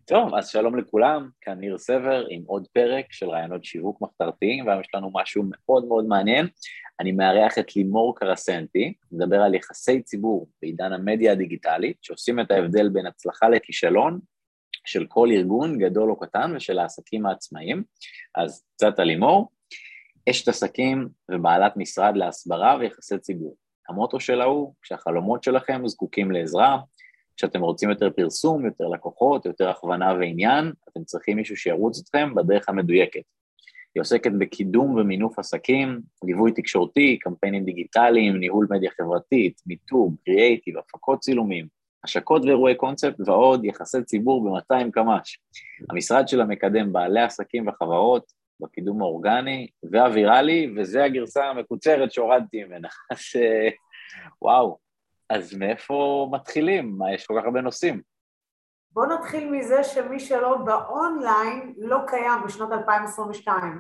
טוב, אז שלום לכולם, כאן ניר סבר עם עוד פרק של רעיונות שיווק מחתרתיים, והיום יש לנו משהו מאוד מאוד מעניין. אני מארח את לימור קרסנטי, מדבר על יחסי ציבור בעידן המדיה הדיגיטלית, שעושים את ההבדל בין הצלחה לכישלון של כל ארגון גדול או קטן ושל העסקים העצמאיים. אז קצת על לימור, אשת עסקים ובעלת משרד להסברה ויחסי ציבור. המוטו שלה הוא, כשהחלומות שלכם זקוקים לעזרה, כשאתם רוצים יותר פרסום, יותר לקוחות, יותר הכוונה ועניין, אתם צריכים מישהו שירוץ אתכם בדרך המדויקת. היא עוסקת בקידום ומינוף עסקים, ליווי תקשורתי, קמפיינים דיגיטליים, ניהול מדיה חברתית, מיתוג, קריאייטיב, הפקות צילומים, השקות ואירועי קונספט ועוד יחסי ציבור ב-200 קמ"ש. המשרד שלה מקדם בעלי עסקים וחברות בקידום האורגני והוויראלי, וזה הגרסה המקוצרת שהורדתי ממנה. אז וואו. אז מאיפה מתחילים? מה, יש כל כך הרבה נושאים? בוא נתחיל מזה שמי שלא באונליין לא קיים בשנות 2022.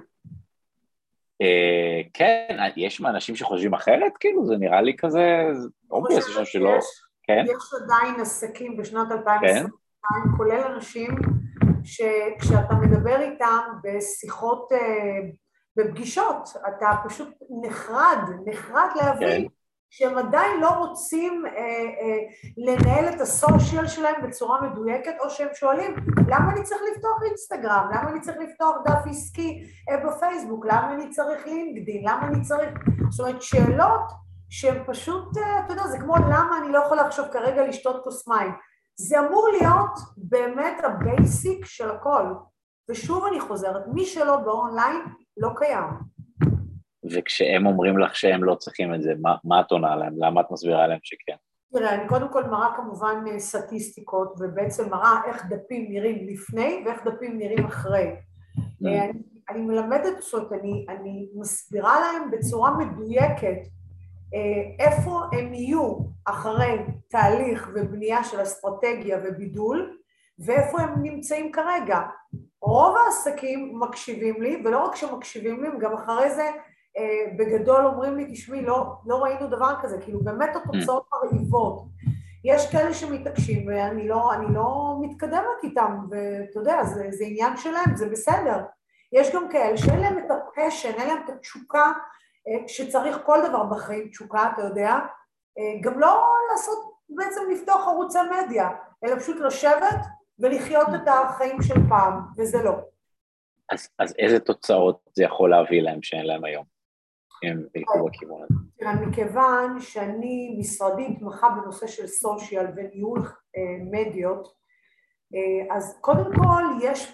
כן, יש אנשים שחושבים אחרת? כאילו, זה נראה לי כזה, אובייס, שלא, כן? יש עדיין עסקים בשנות 2022, כולל אנשים שכשאתה מדבר איתם בשיחות, בפגישות, אתה פשוט נחרד להבין. שהם עדיין לא רוצים לנהל את הסושיאל שלהם בצורה מדויקת, או שהם שואלים, למה אני צריך לפתוח אינסטגרם? למה אני צריך לפתוח דף עסקי בפייסבוק? למה אני צריך לינקדין? למה אני צריך... זאת אומרת, שאלות שהן פשוט, אתה יודע, זה כמו למה אני לא יכולה עכשיו כרגע לשתות כוס מים. זה אמור להיות באמת הבייסיק של הכל. ושוב אני חוזרת, מי שלא באונליין לא קיים. וכשהם אומרים לך שהם לא צריכים את זה, מה את עונה עליהם? למה את מסבירה עליהם שכן? תראה, אני קודם כל מראה כמובן סטטיסטיקות, ובעצם מראה איך דפים נראים לפני ואיך דפים נראים אחרי. אני מלמדת זאת, אני מסבירה להם בצורה מדויקת איפה הם יהיו אחרי תהליך ובנייה של אסטרטגיה ובידול, ואיפה הם נמצאים כרגע. רוב העסקים מקשיבים לי, ולא רק שמקשיבים לי, גם אחרי זה בגדול אומרים לי, תשמעי, לא ראינו דבר כזה, כאילו באמת התוצאות מרהיבות. יש כאלה שמתעקשים ואני לא מתקדמת איתם, ואתה יודע, זה עניין שלהם, זה בסדר. יש גם כאלה שאין להם את הפשן, אין להם את התשוקה, שצריך כל דבר בחיים, תשוקה, אתה יודע, גם לא לעשות, בעצם לפתוח ערוצי מדיה, אלא פשוט לשבת ולחיות את החיים של פעם, וזה לא. אז איזה תוצאות זה יכול להביא להם שאין להם היום? הם ילכו בכיוון הזה. תראה, מכיוון שאני משרדית מתמחה בנושא של סושיאל וניהול מדיות, אז קודם כל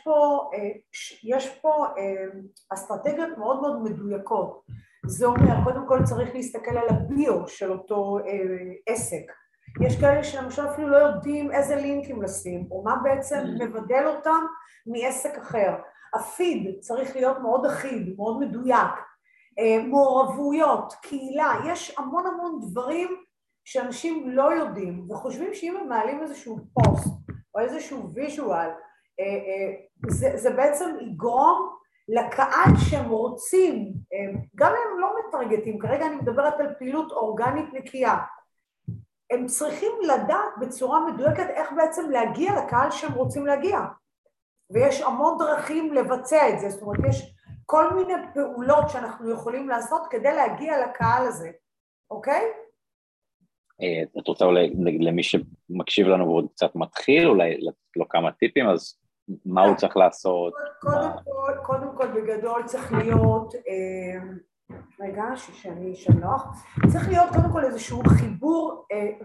יש פה אסטרטגיות מאוד מאוד מדויקות. זה אומר, קודם כל צריך להסתכל על הביו של אותו עסק. יש כאלה שלמשל אפילו לא יודעים איזה לינקים לשים, או מה בעצם מבדל אותם מעסק אחר. הפיד צריך להיות מאוד אחיד, מאוד מדויק. מעורבויות, קהילה, יש המון דברים שאנשים לא יודעים, וחושבים שאם הם מעלים איזשהו פוסט, או איזשהו ויז'ואל, זה בעצם יגרום לקהל שהם רוצים, גם הם לא מטרגטים, כרגע אני מדברת על פעילות אורגנית נקייה, הם צריכים לדעת בצורה מדויקת איך בעצם להגיע לקהל שהם רוצים להגיע, ויש המון דרכים לבצע את זה, זאת אומרת יש כל מיני פעולות שאנחנו יכולים לעשות כדי להגיע לקהל הזה, אוקיי? את רוצה אולי למי שמקשיב לנו ועוד קצת מתחיל, אולי לתת לו כמה טיפים, אז מה הוא צריך לעשות? קודם כל בגדול צריך להיות, רגע, שאני שנוח, צריך להיות קודם כל איזשהו חיבור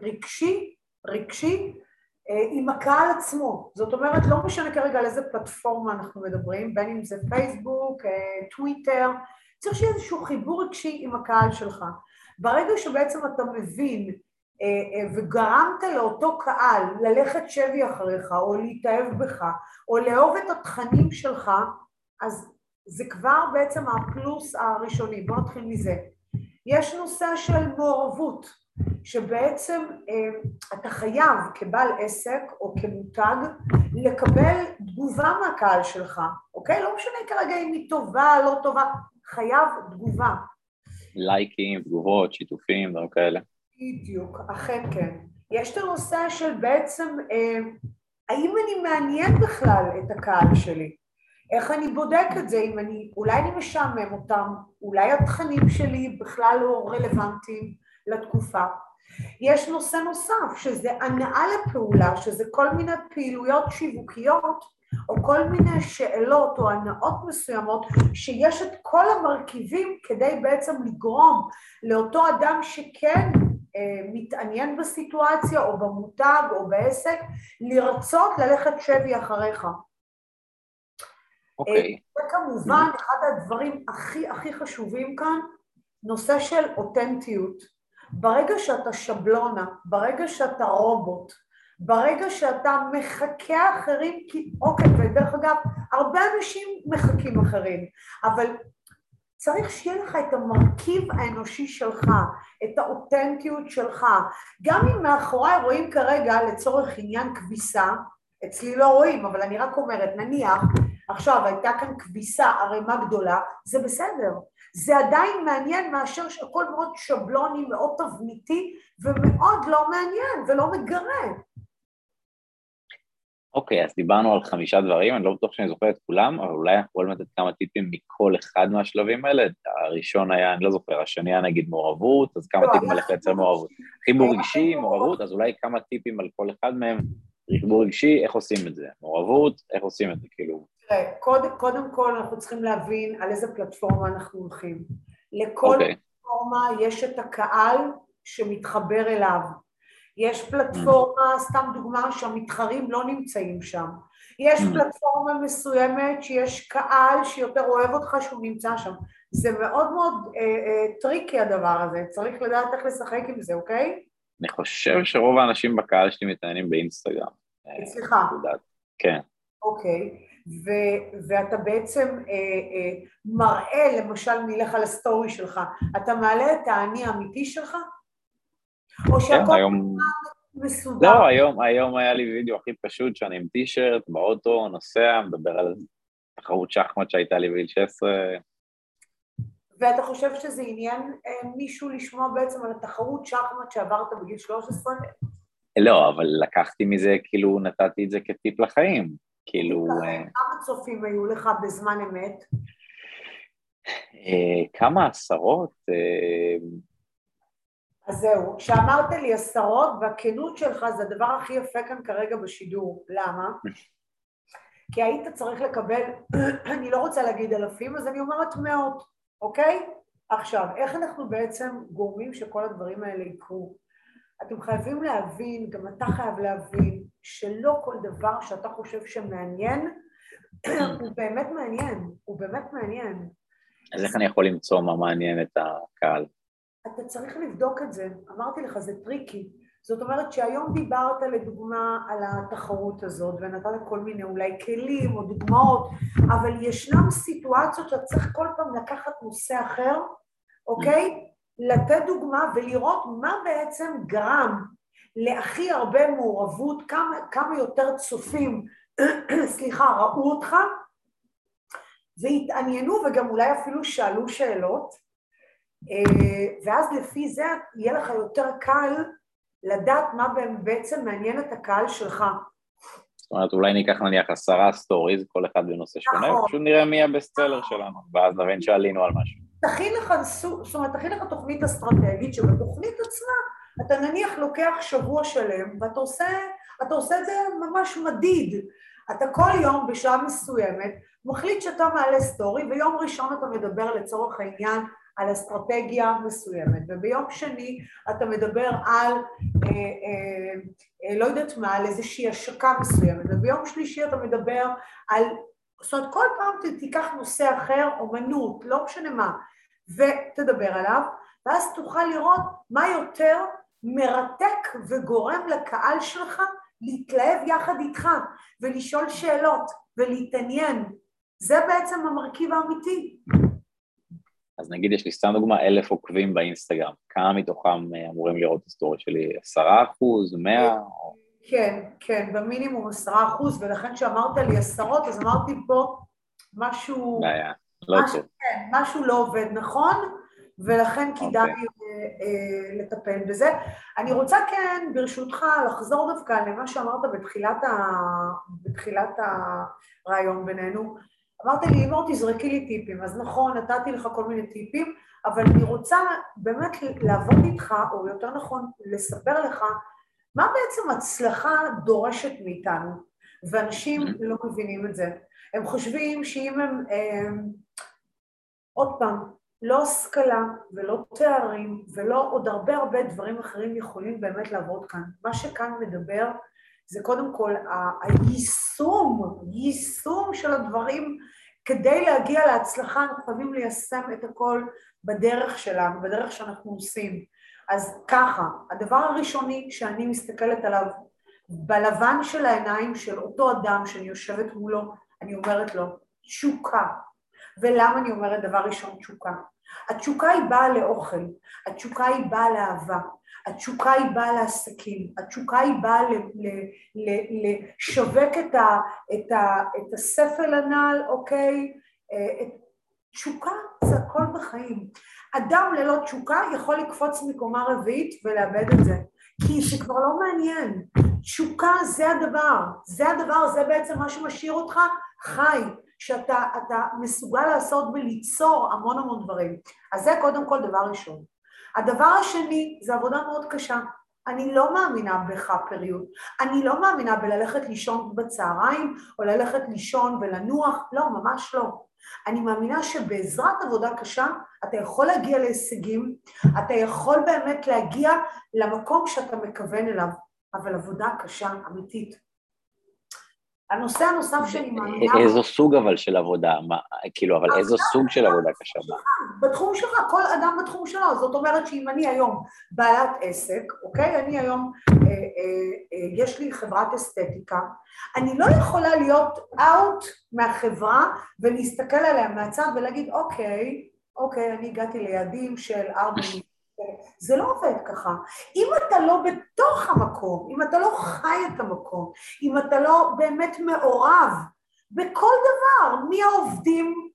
רגשי, עם הקהל עצמו. זאת אומרת, לא משנה כרגע על איזה פלטפורמה אנחנו מדברים, בין אם זה פייסבוק, טוויטר, צריך שיהיה איזשהו חיבור רגשי עם הקהל שלך. ברגע שבעצם אתה מבין וגרמת לאותו קהל ללכת שבי אחריך, או להתאהב בך, או לאהוב את התכנים שלך, אז זה כבר בעצם הפלוס הראשוני. בוא נתחיל מזה. יש נושא של מעורבות. שבעצם אתה חייב כבעל עסק או כמותג לקבל תגובה מהקהל שלך, אוקיי? לא משנה כרגע אם היא טובה, לא טובה, חייב תגובה. לייקים, תגובות, שיתופים, דברים כאלה. בדיוק, אכן כן. יש את הנושא של בעצם האם אני מעניין בכלל את הקהל שלי? איך אני בודק את זה? אולי אני משעמם אותם, אולי התכנים שלי בכלל לא רלוונטיים לתקופה. יש נושא נוסף, שזה הנעה לפעולה, שזה כל מיני פעילויות שיווקיות, או כל מיני שאלות או הנאות מסוימות, שיש את כל המרכיבים כדי בעצם לגרום לאותו אדם שכן מתעניין בסיטואציה, או במותג, או בעסק, לרצות ללכת שבי אחריך. אוקיי. וכמובן, אחד הדברים הכי חשובים כאן, נושא של אותנטיות. ברגע שאתה שבלונה, ברגע שאתה רובוט, ברגע שאתה מחכה אחרים, אוקיי, ודרך אגב, הרבה אנשים מחכים אחרים, אבל צריך שיהיה לך את המרכיב האנושי שלך, את האותנטיות שלך. גם אם מאחורי רואים כרגע לצורך עניין כביסה, אצלי לא רואים, אבל אני רק אומרת, נניח, עכשיו הייתה כאן כביסה, ערימה גדולה, זה בסדר. זה עדיין מעניין מאשר שהכל מאוד שבלוני, מאוד תבניתי, ומאוד לא מעניין ולא מגרה. אוקיי, אז דיברנו על 5 דברים, אני לא בטוח שאני זוכר את כולם, אבל אולי אנחנו יכולים לתת כמה טיפים מכל אחד מהשלבים האלה. הראשון היה, אני לא זוכר, השני היה נגיד מעורבות, אז כמה טיפים על איך לייצר מעורבות. חיבור רגשי, מעורבות, אז אולי כמה טיפים על כל אחד מהם, חיבור רגשי, איך עושים את זה? מעורבות, איך עושים את זה, כאילו? קודם כל אנחנו צריכים להבין על איזה פלטפורמה אנחנו הולכים. לכל פלטפורמה יש את הקהל שמתחבר אליו. יש פלטפורמה, סתם דוגמה, שהמתחרים לא נמצאים שם. יש פלטפורמה מסוימת שיש קהל שיותר אוהב אותך שהוא נמצא שם. זה מאוד מאוד טריקי הדבר הזה, צריך לדעת איך לשחק עם זה, אוקיי? אני חושב שרוב האנשים בקהל שלי מתעניינים באינסטגרם. סליחה. כן. אוקיי, ואתה בעצם מראה, למשל נלך על הסטורי שלך, אתה מעלה את האני האמיתי שלך? או שהכל מסודר? לא, היום היה לי וידאו הכי פשוט שאני עם טישרט באוטו, נוסע, מדבר על תחרות שחמט שהייתה לי בגיל 16. ואתה חושב שזה עניין מישהו לשמוע בעצם על התחרות שחמט שעברת בגיל 13? לא, אבל לקחתי מזה, כאילו נתתי את זה כטיפ לחיים, כאילו... כמה צופים היו לך בזמן אמת? כמה עשרות? אז זהו, שאמרת לי 10, והכנות שלך זה הדבר הכי יפה כאן כרגע בשידור. למה? כי היית צריך לקבל, אני לא רוצה להגיד אלפים, אז אני אומרת 100, אוקיי? עכשיו, איך אנחנו בעצם גורמים שכל הדברים האלה יקרו? אתם חייבים להבין, גם אתה חייב להבין, שלא כל דבר שאתה חושב שמעניין, הוא באמת מעניין, הוא באמת מעניין. אז איך אני יכול למצוא מה מעניין את הקהל? אתה צריך לבדוק את זה, אמרתי לך, זה טריקי. זאת אומרת שהיום דיברת לדוגמה על התחרות הזאת, ונתת כל מיני אולי כלים או דוגמאות, אבל ישנם סיטואציות שאתה צריך כל פעם לקחת נושא אחר, אוקיי? לתת דוגמה ולראות מה בעצם גרם להכי הרבה מעורבות, כמה יותר צופים, סליחה, ראו אותך, והתעניינו וגם אולי אפילו שאלו שאלות, ואז לפי זה יהיה לך יותר קל לדעת מה בעצם מעניין את הקהל שלך. זאת אומרת, אולי ניקח נניח 10 סטוריז, כל אחד בנושא שונה, פשוט נראה מי הבסטסלר שלנו, ואז נבין שעלינו על משהו. תכין לך תוכנית אסטרטגית, שבתוכנית עצמה אתה נניח לוקח שבוע שלם, ואתה עושה את זה ממש מדיד. אתה כל יום בשעה מסוימת מחליט שאתה מעלה סטורי, ויום ראשון אתה מדבר לצורך העניין על אסטרטגיה מסוימת, וביום שני אתה מדבר על, לא יודעת מה, על איזושהי השקה מסוימת, וביום שלישי אתה מדבר על, זאת אומרת, כל פעם תיקח נושא אחר, אומנות, לא משנה מה, ותדבר עליו, ואז תוכל לראות מה יותר מרתק וגורם לקהל שלך להתלהב יחד איתך, ולשאול שאלות, ולהתעניין. זה בעצם המרכיב האמיתי. אז נגיד יש לי סתם דוגמה 1,000 עוקבים באינסטגרם, כמה מתוכם אמורים לראות את הסטורי שלי? 10%, 100? כן, במינימום 10%, ולכן שאמרת לי 10, אז אמרתי פה משהו... בעיה, לא טוב. משהו לא עובד, נכון? ולכן כדאי לטפל בזה. אני רוצה כן, ברשותך, לחזור דווקא למה שאמרת בתחילת הרעיון בינינו. אמרת לי, לימור, תזרקי לי טיפים, אז נכון, נתתי לך כל מיני טיפים, אבל אני רוצה באמת לעבוד איתך, או יותר נכון, לספר לך, מה בעצם הצלחה דורשת מאיתנו, ואנשים לא מבינים את זה. הם חושבים שאם הם, עוד פעם, לא השכלה ולא תארים ולא עוד הרבה דברים אחרים יכולים באמת לעבוד כאן. מה שכאן מדבר זה קודם כל היישום של הדברים. כדי להגיע להצלחה אנחנו חייבים ליישם את הכל בדרך שלנו, בדרך שאנחנו עושים. אז ככה, הדבר הראשוני שאני מסתכלת עליו, בלבן של העיניים של אותו אדם שאני יושבת מולו, אני אומרת לו, תשוקה. ולמה אני אומרת דבר ראשון תשוקה? התשוקה היא באה לאוכל, התשוקה היא באה לאהבה, התשוקה היא באה לעסקים, התשוקה היא באה לשווק את הספל הנעל, אוקיי? תשוקה זה הכל בחיים. אדם ללא תשוקה יכול לקפוץ מקומה רביעית ולאבד את זה, כי זה כבר לא מעניין. תשוקה זה הדבר, זה בעצם מה שמשאיר אותך חי, שאתה מסוגל לעשות וליצור המון דברים. אז זה קודם כל דבר ראשון. הדבר השני זה עבודה מאוד קשה. אני לא מאמינה בחאפריות, אני לא מאמינה בללכת לישון בצהריים, או ללכת לישון ולנוח, לא, ממש לא. אני מאמינה שבעזרת עבודה קשה, אתה יכול להגיע להישגים, אתה יכול באמת להגיע למקום שאתה מכוון אליו, אבל עבודה קשה, אמיתית. הנושא הנוסף שאני מאמינה... איזו סוג אבל של עבודה? כאילו, אבל איזו סוג של עבודה קשה? בתחום שלך, כל אדם בתחום שלו. זאת אומרת שאם אני היום בעלת עסק, אוקיי? אני היום, יש לי חברת אסתטיקה, אני לא יכולה להיות אאוט מהחברה ולהסתכל עליה מהצד ולהגיד, אוקיי, אני הגעתי ליעדים של 4 מיליון. זה לא עובד ככה. אם אתה לא בתוך המקום, אם אתה לא חי את המקום, אם אתה לא באמת מעורב בכל דבר, מי העובדים,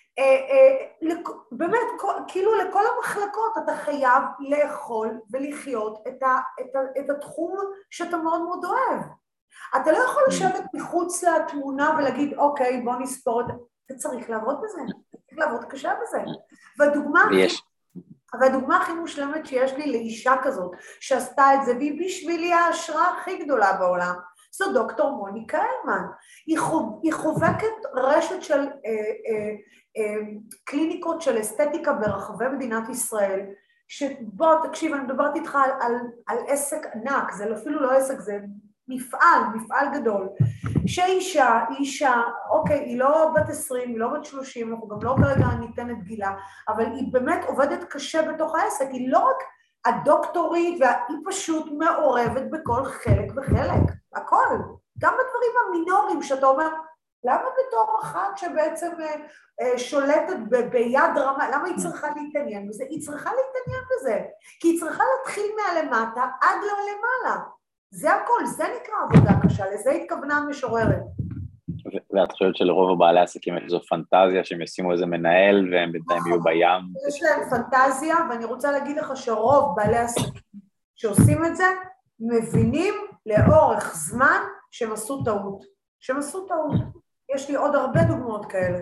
באמת, כאילו לכל המחלקות אתה חייב לאכול ולחיות את התחום שאתה מאוד אוהב. אתה לא יכול לשבת מחוץ לתמונה ולהגיד, אוקיי, בוא נספור את זה. אתה צריך לעבוד בזה, צריך לעבוד קשה בזה. והדוגמה הכי מושלמת שיש לי לאישה כזאת, שעשתה את זה, והיא בשבילי ההשראה הכי גדולה בעולם, זו דוקטור מוניקה הלמן. היא חובקת רשת של קליניקות של אסתטיקה ברחבי מדינת ישראל, שבוא תקשיב, אני מדברת איתך על עסק ענק, זה אפילו לא עסק, זה מפעל גדול, שאישה, אוקיי, היא לא בת 20, היא לא בת 30, אנחנו גם לא כרגע ניתנת גילה, אבל היא באמת עובדת קשה בתוך העסק, היא לא רק הדוקטורית, והיא פשוט מעורבת בכל חלק וחלק, הכל, גם בדברים המינוריים שאתה אומר, למה בתור אחת שבעצם שולטת ביד רמה, למה היא צריכה להתעניין בזה? היא צריכה להתעניין בזה, כי היא צריכה להתחיל מהלמטה עד למעלה. זה הכל, זה נקרא עבודה קשה, לזה התכוונה המשוררת. ואת חושבת שלרוב הבעלי עסקים יש זו פנטזיה שהם ישימו איזה מנהל והם בינתיים יהיו בים? יש להם פנטזיה, ואני רוצה להגיד לך שרוב בעלי עסקים שעושים את זה, מבינים לאורך זמן שהם עשו טעות. יש לי עוד הרבה דוגמאות כאלה.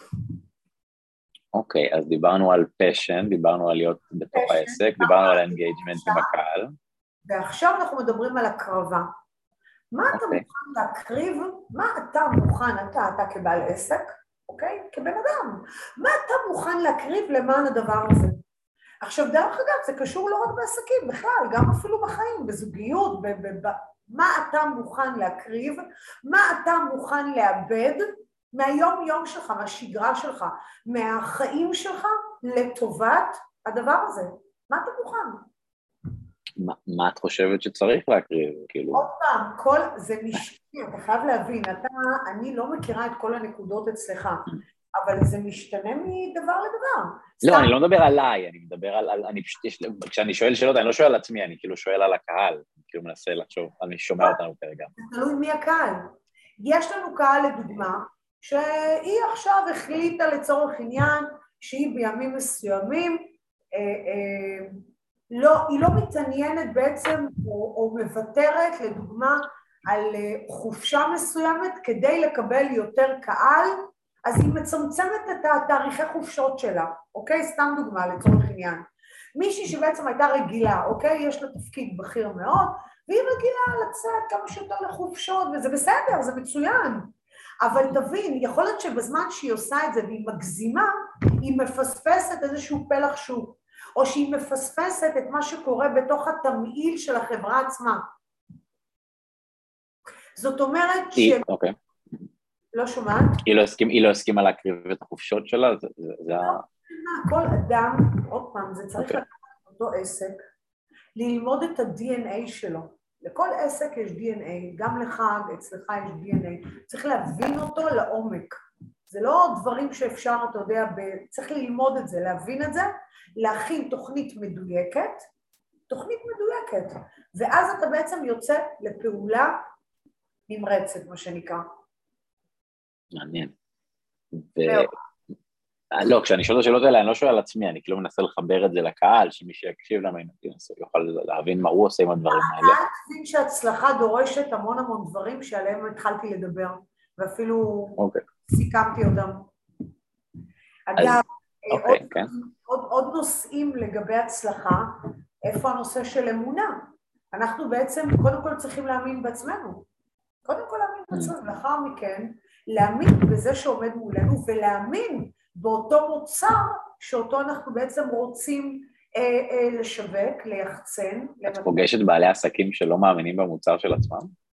אוקיי, אז דיברנו על פשן, דיברנו על להיות בתוך העסק, דיברנו על אנגייג'מנט עם הקהל. ועכשיו אנחנו מדברים על הקרבה. מה אתה מוכן להקריב? מה אתה מוכן, אתה כבעל עסק, אוקיי? כבן אדם. מה אתה מוכן להקריב למען הדבר הזה? עכשיו, דרך אגב, זה קשור לא רק בעסקים, בכלל, גם אפילו בחיים, בזוגיות, מה אתה מוכן להקריב? מה אתה מוכן לאבד מהיום-יום שלך, מהשגרה שלך, מהחיים שלך, לטובת הדבר הזה? מה אתה מוכן? מה את חושבת שצריך להקריב? עוד פעם, זה משתנה, אתה חייב להבין, אני לא מכירה את כל הנקודות אצלך, אבל זה משתנה מדבר לדבר. לא, אני לא מדבר עליי, אני מדבר כשאני שואל שאלות, אני לא שואל על עצמי, אני כאילו שואל על הקהל, אני כאילו מנסה לחשוב, אני שומע אותנו כרגע. זה תלוי מי הקהל. יש לנו קהל לדוגמה, שהיא עכשיו החליטה לצורך עניין, שהיא בימים מסוימים, היא לא מתעניינת בעצם, או מוותרת, לדוגמה, על חופשה מסוימת כדי לקבל יותר קהל, אז היא מצמצמת את התאריכי חופשות שלה, אוקיי? סתם דוגמה לצורך עניין. מישהי שבעצם הייתה רגילה, אוקיי? יש לה תפקיד בכיר מאוד, והיא רגילה לצאת כמה שיותר לחופשות, וזה בסדר, זה מצוין. אבל תבין, יכול להיות שבזמן שהיא עושה את זה והיא מגזימה, היא מפספסת איזשהו פלח שוק, או שהיא מפספסת את מה שקורה בתוך התמהיל של החברה עצמה. זאת אומרת אוקיי. לא שומעת? היא לא הסכימה להקריב את החופשות שלה? זה כל אדם, עוד פעם, זה צריך לקחת אותו עסק, ללמוד את ה-DNA שלו. לכל עסק יש DNA, גם לך, אצלך יש DNA. צריך להבין אותו לעומק. זה לא דברים שאפשר, אתה יודע, צריך ללמוד את זה, להבין את זה, להכין תוכנית מדויקת, ואז אתה בעצם יוצא לפעולה נמרצת, מה שנקרא. מעניין. לא, כשאני שואל את השאלות האלה, אני לא שואל על עצמי, אני כאילו מנסה לחבר את זה לקהל, שמי שיקשיב למה יוכל להבין מה הוא עושה עם הדברים האלה. הקהל מבין שההצלחה דורשת המון דברים שעליהם התחלתי לדבר, ואפילו סיכמתי אותם. אגב, עוד נושאים לגבי הצלחה, איפה הנושא של אמונה? אנחנו בעצם קודם כל צריכים להאמין בעצמנו. לאחר מכן, להאמין בזה שעומד מולנו, ולהאמין באותו מוצר שאותו אנחנו בעצם רוצים לשווק, ליחצן. את פוגשת בעלי עסקים שלא מאמינים במוצר של עצמם?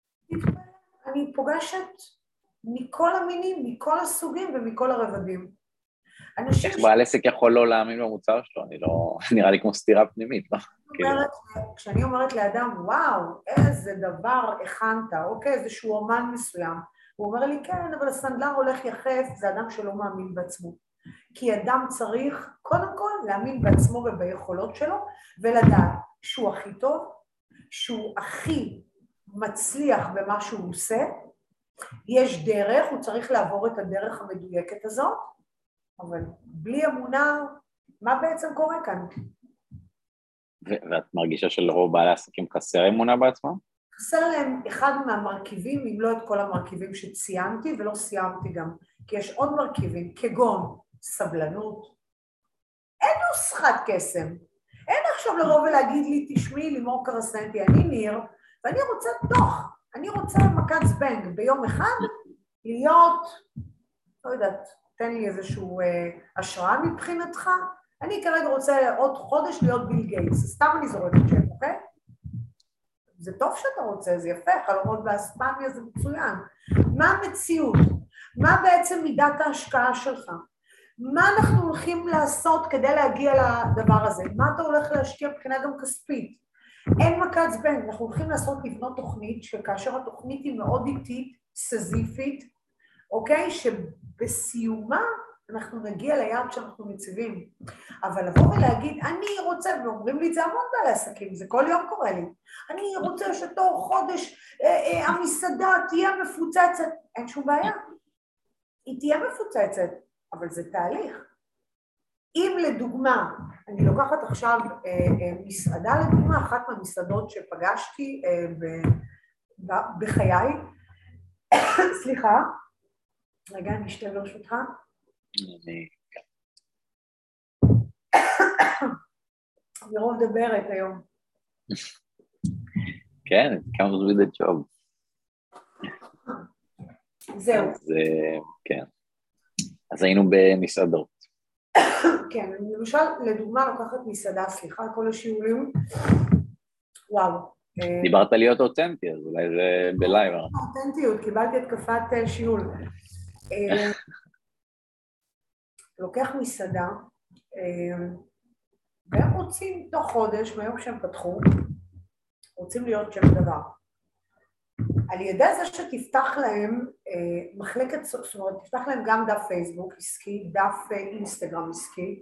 אני פוגשת מכל המינים, מכל הסוגים ומכל הרבדים. איך בעל עסק יכול לא להאמין במוצר שלו? נראה לי כמו סתירה פנימית, לא? כשאני אומרת לאדם, וואו, איזה דבר הכנת, אוקיי, איזשהו אומן מסוים, הוא אומר לי, כן, אבל הסנדלר הולך יחף, זה אדם שלא מאמין בעצמו. כי אדם צריך, קודם כל, להאמין בעצמו וביכולות שלו, ולדעת שהוא הכי טוב, שהוא הכי מצליח במה שהוא עושה, יש דרך, הוא צריך לעבור את הדרך המדויקת הזאת, אבל בלי אמונה, מה בעצם קורה כאן? ואת מרגישה שלרוב בעלי עסקים חסר אמונה בעצמם? חסר להם אחד מהמרכיבים, אם לא את כל המרכיבים שציינתי, ולא סיימתי גם, כי יש עוד מרכיבים, כגון סבלנות. אין נוסחת קסם. אין עכשיו לבוא ולהגיד לי, תשמעי לימור קרסנטי, אני ניר, ואני רוצה אני רוצה מכת זבנג ביום אחד, להיות, לא יודעת, תן לי איזשהו השראה מבחינתך, אני כרגע רוצה עוד חודש להיות ביל גייטס, סתם אני זורקת שם, אוקיי? זה טוב שאתה רוצה, זה יפה, חלומות באספניה זה מצוין. מה המציאות? מה בעצם מידת ההשקעה שלך? מה אנחנו הולכים לעשות כדי להגיע לדבר הזה? מה אתה הולך להשקיע מבחינה גם כספית? אין מכת זבנג, אנחנו הולכים לבנות תוכנית, שכאשר התוכנית היא מאוד איטית, סזיפית, אוקיי? שבסיומה אנחנו נגיע ליעד שאנחנו מציבים. אבל לבוא ולהגיד, אני רוצה, ואומרים לי את זה המון בעלי עסקים, זה כל יום קורה לי, אני רוצה שתוך חודש המסעדה תהיה מפוצצת, אין שום בעיה. היא תהיה מפוצצת, אבל זה תהליך. אם לדוגמה, אני לוקחת עכשיו מסעדה לדוגמה, אחת מהמסעדות שפגשתי בחיי, סליחה, רגע, אני אשתה ברשותך. אני לא מדברת היום. כן, it comes with the job. זהו. כן. אז היינו במסעדות. כן, אני למשל, לדוגמה, לוקחת מסעדה, סליחה, כל השיעולים, וואו. דיברת להיות אותנטי, אז אולי זה בלייב. אותנטיות, קיבלתי התקפת שיעול. לוקח מסעדה, והם רוצים תוך חודש, מהיום שהם פתחו, רוצים להיות שם דבר. על ידי זה שתפתח להם מחלקת, זאת אומרת, תפתח להם גם דף פייסבוק עסקי, דף אינסטגרם עסקי,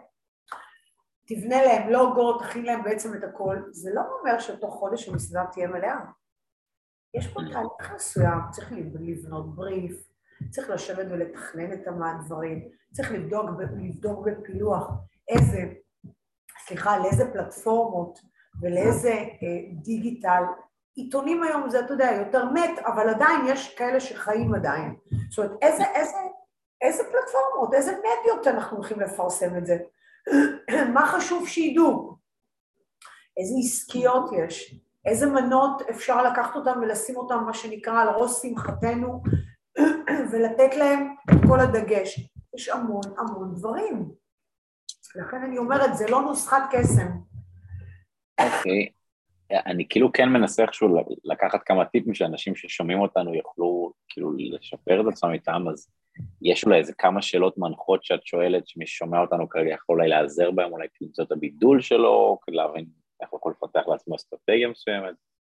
תבנה להם לוגו, תכין להם בעצם את הכל, זה לא אומר שתוך חודש המסעדה תהיה מלאה. יש פה תהליך מסוים, צריך לבנות בריף, צריך לשבת ולתכנן את הדברים, צריך לבדוק בפילוח איזה סליחה, לאיזה פלטפורמות ולאיזה דיגיטל. עיתונים היום זה, אתה יודע, יותר מת, אבל עדיין יש כאלה שחיים עדיין. זאת אומרת, איזה פלטפורמות, איזה מדיות אנחנו הולכים לפרסם את זה? מה חשוב שידעו? איזה עסקיות יש? איזה מנות אפשר לקחת אותם ולשים אותם, מה שנקרא, על ראש שמחתנו, ולתת להם את כל הדגש. יש המון המון דברים. לכן אני אומרת, זה לא נוסחת קסם. אוקיי. אני כאילו כן מנסה איכשהו לקחת כמה טיפים שאנשים ששומעים אותנו יוכלו כאילו לשפר את עצמם איתם, אז יש אולי איזה כמה שאלות מנחות שאת שואלת, שמי ששומע אותנו כרגע יכול אולי לעזר בהם, אולי למצוא את הבידול שלו, כדי להבין איך הוא יכול לפתח לעצמו אסטרטגיה מסוימת.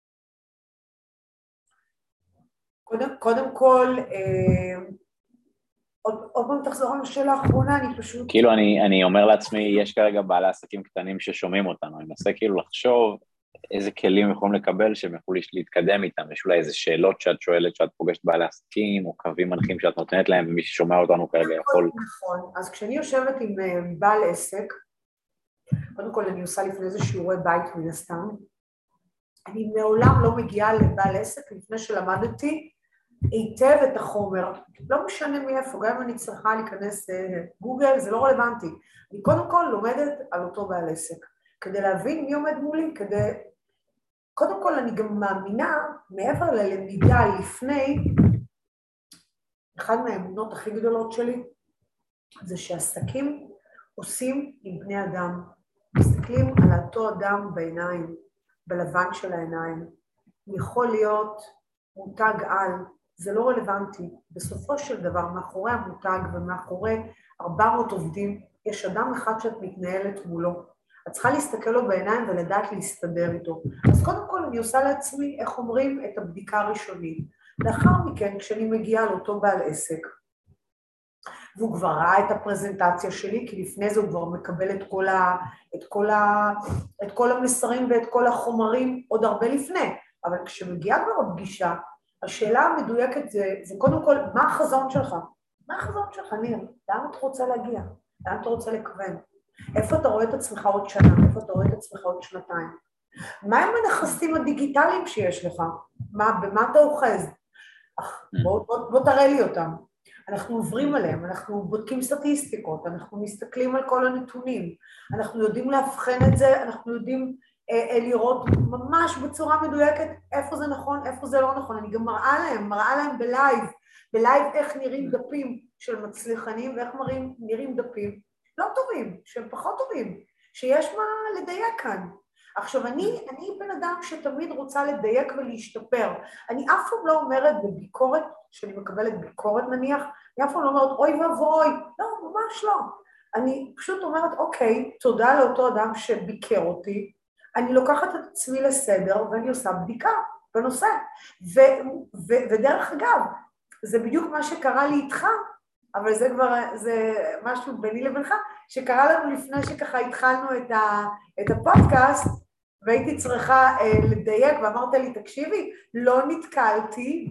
קודם כל, עוד פעם תחזור על השאלה האחרונה, אני פשוט... כאילו אני אומר לעצמי, יש כרגע בעלי עסקים קטנים ששומעים אותנו, אני מנסה כאילו לחשוב איזה כלים יכולים לקבל שהם יכולו להתקדם איתם, יש אולי איזה שאלות שאת שואלת שאת פוגשת בעלי עסקים, או קווים מנחים שאת נותנת להם, ומי ששומע אותנו כרגע יכול... נכון, אז כשאני יושבת עם בעל עסק, קודם כל אני עושה לפני איזה שיעורי בית מן הסתם, אני מעולם לא מגיעה לבעל עסק לפני שלמדתי היטב את החומר, לא משנה מאיפה, גם אם אני צריכה להיכנס גוגל, זה לא רלוונטי. אני קודם כל לומדת על אותו בעל עסק, כדי להבין מי עומד מולי, קודם כל אני גם מאמינה, מעבר ללמידה לפני, אחת מהאמונות הכי גדולות שלי, זה שעסקים עושים עם בני אדם, מסתכלים על אותו אדם בעיניים, בלבן של העיניים, יכול להיות מותג על, זה לא רלוונטי. בסופו של דבר, מאחורי המותג ומאחורי 400 עובדים, יש אדם אחד שאת מתנהלת מולו. את צריכה להסתכל לו בעיניים ולדעת להסתדר איתו. אז קודם כל אני עושה לעצמי, איך אומרים, את הבדיקה הראשונית. לאחר מכן, כשאני מגיעה לאותו בעל עסק, והוא כבר ראה את הפרזנטציה שלי, כי לפני זה הוא כבר מקבל את כל המסרים ואת כל החומרים עוד הרבה לפני. אבל כשמגיעה כבר הפגישה, השאלה המדויקת זה קודם כל, מה החזון שלך? מה החזון שלך, ניר? לאן אתה רוצה להגיע? לאן אתה רוצה לכוון? איפה אתה רואה את עצמך עוד שנה? איפה אתה רואה את עצמך עוד שנתיים? מה הם הנכסים הדיגיטליים שיש לך? במה אתה אוחז? בוא תראה לי אותם. אנחנו עוברים עליהם, אנחנו בודקים סטטיסטיקות, אנחנו מסתכלים על כל הנתונים, אנחנו יודעים להבחן את זה, אנחנו יודעים לראות ממש בצורה מדויקת איפה זה נכון, איפה זה לא נכון. אני גם מראה להם בלייב איך נראים דפים של מצליחנים, ואיך נראים דפים לא טובים, שהם פחות טובים, שיש מה לדייק כאן. עכשיו, אני בן אדם שתמיד רוצה לדייק ולהשתפר. אני אף פעם לא אומרת בביקורת, שאני מקבלת ביקורת נניח, אני אף פעם לא אומרת, אוי ואבוי, לא, ממש לא. אני פשוט אומרת, אוקיי, תודה לאותו אדם שביקר אותי, אני לוקחת את עצמי לסדר ואני עושה בדיקה בנושא. ודרך אגב, זה בדיוק מה שקרה לי איתך, אבל זה משהו ביני לבינך, שקרה לנו לפני שככה התחלנו את הפודקאסט, והייתי צריכה לדייק, ואמרת לי, תקשיבי, לא נתקלתי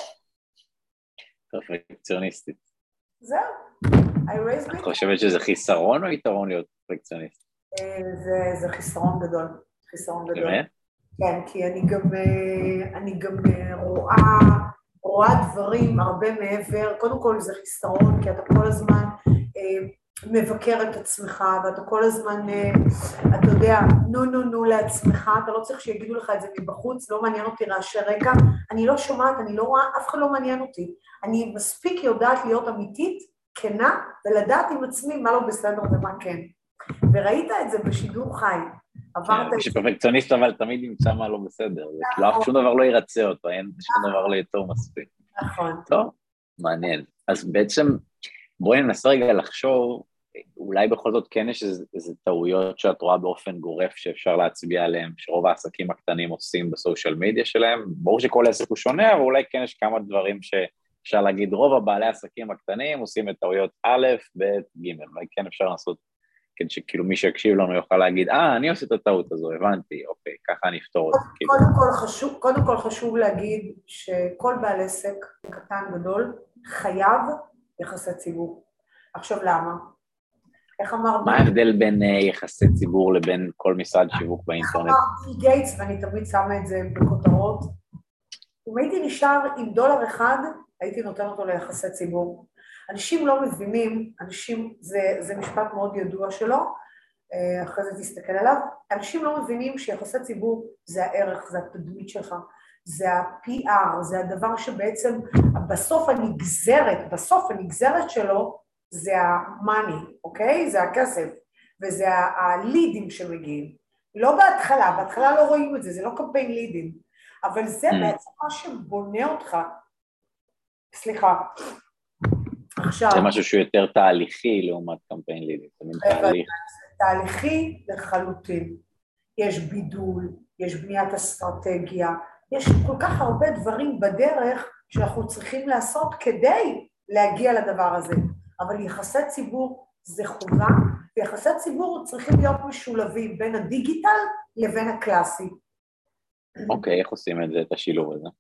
פרפקציוניסטית. זהו, את חושבת שזה חיסרון או יתרון להיות פרפקציוניסט? זה חיסרון גדול, חיסרון גדול. באמת? כן, כי אני גם רואה דברים הרבה מעבר, קודם כל זה חיסרון, כי אתה כל הזמן מבקר את עצמך, ואתה כל הזמן, אתה יודע, נו לעצמך, אתה לא צריך שיגידו לך את זה מבחוץ, לא מעניין אותי רעשי רקע, אני לא שומעת, אני לא רואה, אף אחד לא מעניין אותי, אני מספיק יודעת להיות אמיתית, כנה, ולדעת עם עצמי מה לא בסדר ומה כן. וראית את זה בשידור חי, עברת את זה. כשפרפקציוניסט אבל תמיד ימצא מה לא בסדר, שום דבר לא ירצה אותו, אין שום דבר לא יתור מספיק. נכון. טוב, מעניין. אז בעצם בואי ננסה רגע לחשוב, אולי בכל זאת כן יש איזה טעויות שאת רואה באופן גורף שאפשר להצביע עליהם, שרוב העסקים הקטנים עושים בסושיאל מדיה שלהם, ברור שכל עסק הוא שונה, אבל אולי כן יש כמה דברים שאפשר להגיד, רוב הבעלי העסקים הקטנים עושים את טעויות א', ב', ג', אולי כן אפשר לעשות, כדי שכאילו מי שיקשיב לנו יוכל להגיד, אני עושה את הטעות הזו, הבנתי, אוקיי, ככה אני אפתור את זה. קודם כל חשוב להגיד שכל בעל עסק קטן גדול חייב יחסי ציבור. עכשיו למה? איך אמר מה ההבדל בין יחסי ציבור לבין כל משרד שיווק איך באינטרנט? אמר ביל גייטס, ואני תמיד שמה את זה בכותרות, אם הייתי נשאר עם דולר אחד, הייתי נותן אותו ליחסי ציבור. אנשים לא מבינים, זה משפט מאוד ידוע שלו, אחרי זה תסתכל עליו, אנשים לא מבינים שיחסי ציבור זה הערך, זה התדמית שלך, זה ה-PR, זה הדבר שבעצם בסוף הנגזרת שלו זה ה-money, אוקיי? זה הכסף, וזה הלידים שמגיעים. לא בהתחלה לא רואים את זה, זה לא קמפיין לידים, אבל זה בעצם מה שבונה אותך. סליחה, עכשיו... זה משהו שהוא יותר תהליכי לעומת קמפיין לידים, זה מין תהליך. תהליכי לחלוטין. יש בידול, יש בניית אסטרטגיה, יש כל כך הרבה דברים בדרך שאנחנו צריכים לעשות כדי להגיע לדבר הזה. אבל יחסי ציבור זה חובה, ויחסי ציבור צריכים להיות משולבים בין הדיגיטל לבין הקלאסי. אוקיי, איך עושים את זה, את השילוב הזה?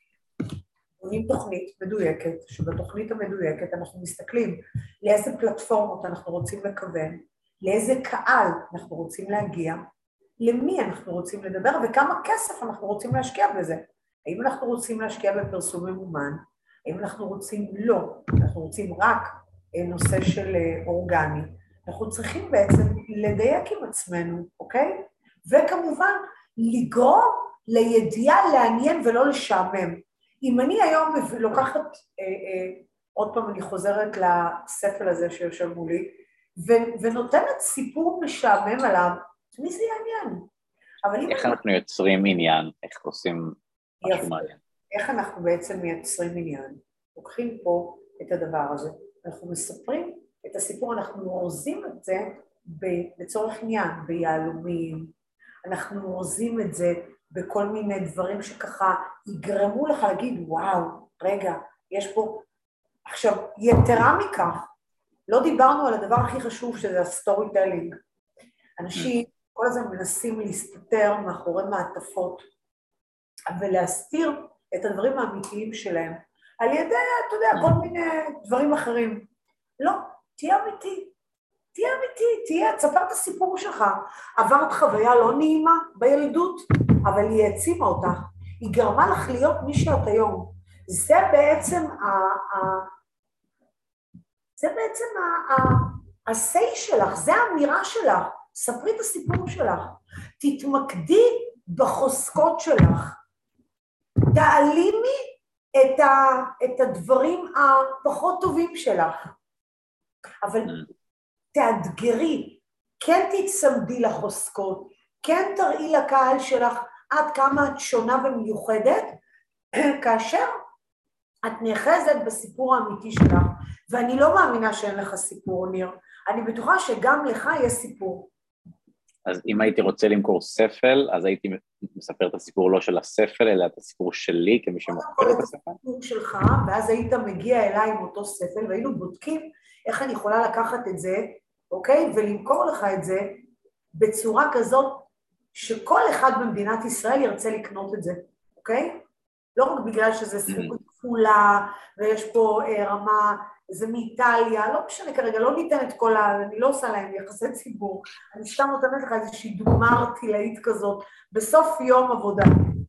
בונים תוכנית מדויקת, שבתוכנית המדויקת אנחנו מסתכלים לאיזה פלטפורמות אנחנו רוצים לכוון, לאיזה קהל אנחנו רוצים להגיע, למי אנחנו רוצים לדבר וכמה כסף אנחנו רוצים להשקיע בזה. האם אנחנו רוצים להשקיע בפרסום ממומן? האם אנחנו רוצים לא? אנחנו רוצים רק נושא של אורגני. אנחנו צריכים בעצם לדייק עם עצמנו, אוקיי? וכמובן לגרום לידיעה לעניין ולא לשעמם. אם אני היום לוקחת, עוד פעם אני חוזרת לספל הזה שיושב מולי, ונותנת סיפור משעמם עליו, מי זה יעניין? איך אנחנו יוצרים עניין? איך עושים משהו מעניין? איך אנחנו בעצם מייצרים עניין? לוקחים פה את הדבר הזה, אנחנו מספרים את הסיפור, אנחנו עוזים את זה לצורך עניין, ביהלומים, אנחנו עוזים את זה בכל מיני דברים שככה יגרמו לך להגיד, וואו, רגע, יש פה... עכשיו, יתרה מכך, לא דיברנו על הדבר הכי חשוב שזה הסטורי טלינג. אנשים כל הזמן מנסים להסתתר מאחורי מעטפות, ולהסתיר את הדברים האמיתיים שלהם, על ידי, אתה יודע, כל מיני דברים אחרים. לא, תהיה אמיתי, תספר את הסיפור שלך. עברת חוויה לא נעימה בילדות, אבל היא העצימה אותך. היא גרמה לך להיות מי שאת היום. זה בעצם ה-say שלך, זה האמירה שלך. ספרי את הסיפור שלך. תתמקדי בחוזקות שלך. תעלימי את הדברים הפחות טובים שלך. אבל תאתגרי, כן תצמדי לחוזקות, כן תראי לקהל שלך עד כמה את שונה ומיוחדת, כאשר את נאחזת בסיפור האמיתי שלך, ואני לא מאמינה שאין לך סיפור, ניר, אני בטוחה שגם לך יש סיפור. אז אם הייתי רוצה למכור ספל, אז הייתי מספר את הסיפור לא של הספל, אלא את הסיפור שלי כמי שמוכר את הספל? הסיפור שלך, ואז היית מגיע אליי עם אותו ספל, והיינו בודקים איך אני יכולה לקחת את זה, אוקיי? ולמכור לך את זה בצורה כזאת שכל אחד במדינת ישראל ירצה לקנות את זה, אוקיי? לא רק בגלל שזה סוג כפולה, ויש פה רמה, זה מאיטליה, לא משנה כרגע, לא ניתן את כל אני לא עושה להם יחסי ציבור, אני סתם נותנת לך איזושהי דוגמה ארטילאית כזאת, בסוף יום עבודה.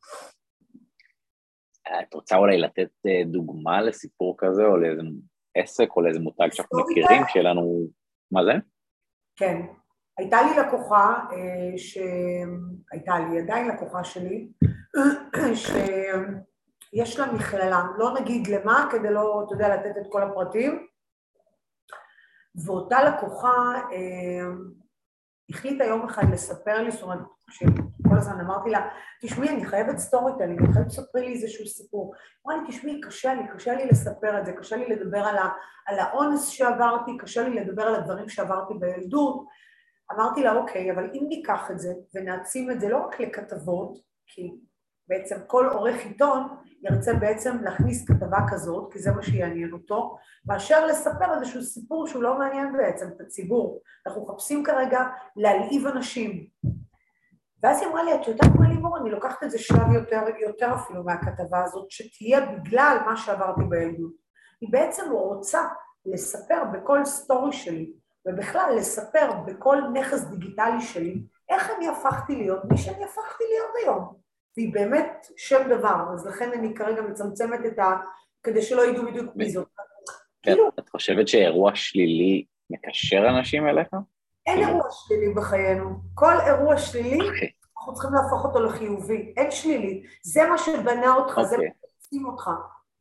את רוצה אולי לתת דוגמה לסיפור כזה, או לאיזה עסק, או לאיזה מותג שאנחנו מכירים, שיהיה לנו... מה זה? כן. הייתה לי לקוחה, עדיין לקוחה שלי, שיש לה מכללה, לא נגיד למה, כדי לא, אתה יודע, לתת את כל הפרטים, ואותה לקוחה החליטה יום אחד לספר לי, זאת אומרת, שכל הזמן אמרתי לה, תשמעי, אני חייבת סטורי טלינג, אני חייבת לספר לי איזשהו סיפור. אמרה לי, תשמעי, קשה לי לספר את זה, קשה לי לדבר על האונס שעברתי, קשה לי לדבר על הדברים שעברתי בילדות. אמרתי לה, אוקיי, אבל אם ניקח את זה ונעצים את זה לא רק לכתבות, כי בעצם כל עורך עיתון ירצה בעצם להכניס כתבה כזאת, כי זה מה שיעניין אותו, מאשר לספר איזשהו סיפור שהוא לא מעניין בעצם את הציבור. אנחנו מחפשים כרגע להלהיב אנשים. ואז היא אמרה לי, את יודעת מה לימור, אני לוקחת את זה שלב יותר אפילו מהכתבה הזאת, שתהיה בגלל מה שעברתי בילדות. היא בעצם רוצה לספר בכל סטורי שלי, ובכלל לספר בכל נכס דיגיטלי שלי, איך אני הפכתי להיות מי שאני הפכתי להיות היום. והיא באמת שם דבר, אז לכן אני כרגע מצמצמת כדי שלא ידעו בדיוק מי זאת. את חושבת שאירוע שלילי מקשר אנשים אליך? אין אירוע שלילי בחיינו. כל אירוע שלילי, אנחנו צריכים להפוך אותו לחיובי. אין שלילי. זה מה שבנה אותך, זה מה שעושים אותך.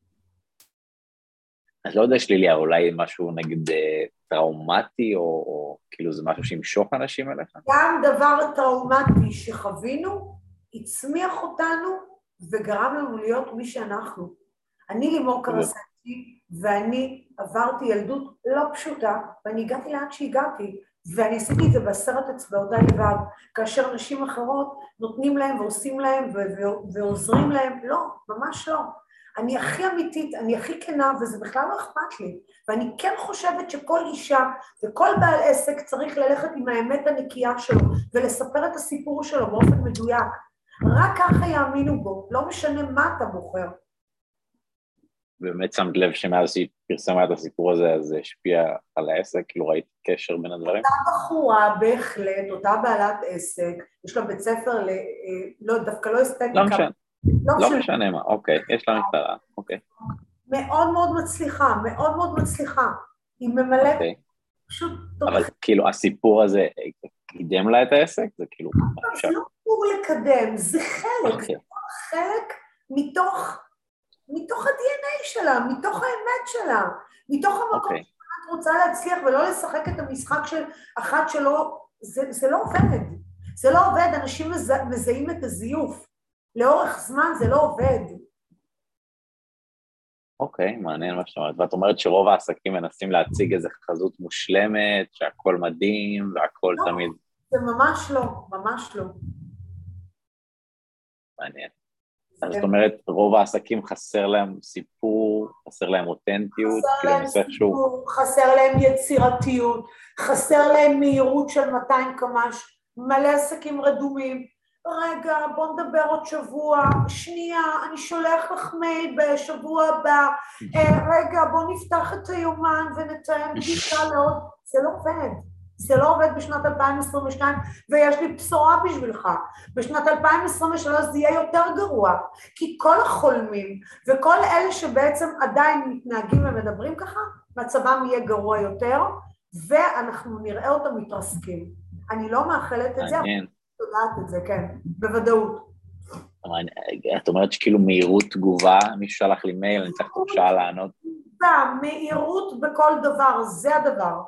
אז לא יודע שלילי, אולי משהו נגיד טראומטי, או כאילו זה משהו שימשוך אנשים אליך? גם דבר טראומטי שחווינו, הצמיח אותנו וגרם לנו להיות מי שאנחנו. אני לימור קרסנטי, ואני עברתי ילדות לא פשוטה, ואני הגעתי לאן שהגעתי, ואני עשיתי את זה ב10 אצבעותיי לבד, כאשר אנשים אחרות נותנים להם ועושים להם ועוזרים להם, לא, ממש לא. אני הכי אמיתית, אני הכי כנה, וזה בכלל לא אכפת לי. ואני כן חושבת שכל אישה וכל בעל עסק צריך ללכת עם האמת הנקייה שלו, ולספר את הסיפור שלו באופן מדויק. רק ככה יאמינו בו, לא משנה מה אתה בוחר. באמת שמת לב שמאז שהיא פרסמה את הסיפור הזה, אז זה השפיע על העסק? כאילו ראית קשר בין הדברים? אותה בחורה, בהחלט, אותה בעלת עסק, יש לה בית ספר, דווקא לא אסתטיקה. לא משנה. לא משנה מה, אוקיי, יש לה מטרה, אוקיי. מאוד מאוד מצליחה, מאוד מאוד מצליחה. היא ממלאת פשוט... אבל כאילו הסיפור הזה קידם לה את העסק? זה כאילו... זה לא אמור לקדם, זה חלק, זה חלק מתוך ה-DNA שלה, מתוך האמת שלה, מתוך המקום שאת רוצה להצליח ולא לשחק את המשחק של אחת שלא... זה לא עובד. זה לא עובד, אנשים מזהים את הזיוף. לאורך זמן זה לא עובד. אוקיי, מעניין מה שאת אומרת. ואת אומרת שרוב העסקים מנסים להציג איזו חזות מושלמת, שהכל מדהים והכל תמיד... זה ממש לא, ממש לא. מעניין. אז זאת אומרת, רוב העסקים חסר להם סיפור, חסר להם אותנטיות, חסר להם סיפור, חסר להם יצירתיות, חסר להם מהירות של 200 קמ"ש, מלא עסקים רדומים. רגע, בוא נדבר עוד שבוע, שנייה, אני שולח לך מייל בשבוע הבא, רגע, בוא נפתח את היומן ונתאם פגישה לעוד, זה לא עובד. זה לא עובד בשנת 2022, ויש לי בשורה בשבילך. בשנת 2023 זה יהיה יותר גרוע, כי כל החולמים וכל אלה שבעצם עדיין מתנהגים ומדברים ככה, מצבם יהיה גרוע יותר, ואנחנו נראה אותם מתרסקים. אני לא מאחלת את זה, אבל אני יודעת את זה, כן, בוודאות. את אומרת שכאילו מהירות תגובה, מישהו שלח לי מייל, אני צריך תוך שעה לענות. מהירות בכל דבר, זה הדבר.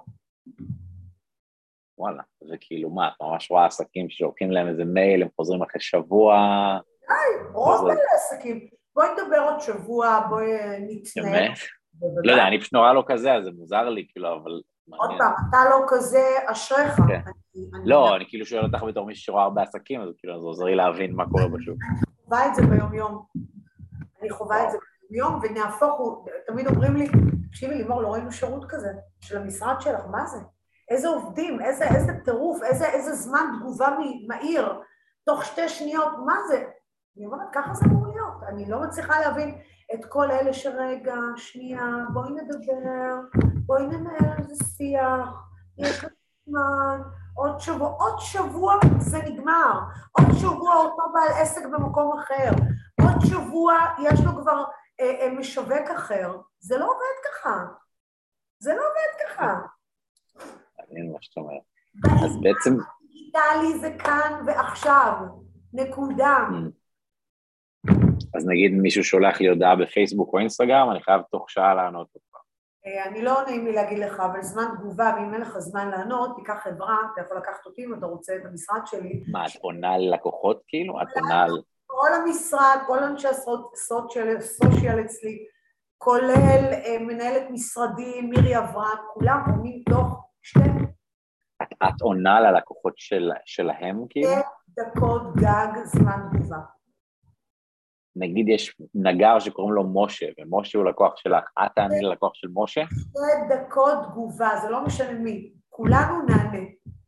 וואלה, זה כאילו מה, את ממש רואה עסקים ששולחים להם איזה מייל, הם חוזרים אחרי שבוע... רוב מלא עסקים. בואי נדבר עוד שבוע, בואי נתנהל. באמת? לא יודע, אני פשוט נורא לא כזה, אז זה מוזר לי, כאילו, אבל... עוד פעם, אתה לא כזה, אשריך. לא, אני כאילו שואל אותך בתור מישהו שרואה הרבה עסקים, אז כאילו, זה עוזר לי להבין מה קורה בשוק. אני חווה את זה ביום-יום. אני חווה את זה ביום-יום, ונהפוך, תמיד אומרים לי, תקשיבי לימור, לא ראינו שירות כזה, של המשרד שלך, מה זה? איזה עובדים, איזה טירוף, איזה זמן תגובה מהיר, תוך 2 שניות, מה זה? אני אומרת, ככה זה אמור להיות. אני לא מצליחה להבין את כל אלה שרגע, שנייה, בואי נדבר, בואי ננהל איזה שיח, יש לך זמן, עוד שבוע זה נגמר, עוד שבוע אותו בעל עסק במקום אחר, עוד שבוע יש לו כבר משווק אחר. זה לא עובד ככה. זה לא עובד ככה. מעניין מה שאת אומרת. אז בעצם... דיגיטלי זה כאן ועכשיו, נקודה. אז נגיד מישהו שולח לי הודעה בפייסבוק או אינסטגרם, אני חייב תוך שעה לענות אותך. אני לא נעים לי להגיד לך, אבל זמן תגובה, ואם אין לך זמן לענות, תיקח חברה, אתה יכול לקחת אותי אם אתה רוצה את המשרד שלי. מה, את עונה ללקוחות כאילו? את עונה על... כל המשרד, כל אנשי הסושיאל אצלי, כולל מנהלת משרדים, מירי אברהם, כולם עונים תוך 2 את עונה ללקוחות שלהם כאילו? 2 דקות גג זמן תגובה. נגיד יש נגר שקוראים לו משה, ומשה הוא לקוח שלך, את תעני ללקוח של משה? 2 דקות תגובה, זה לא משנה מי, כולנו נענה.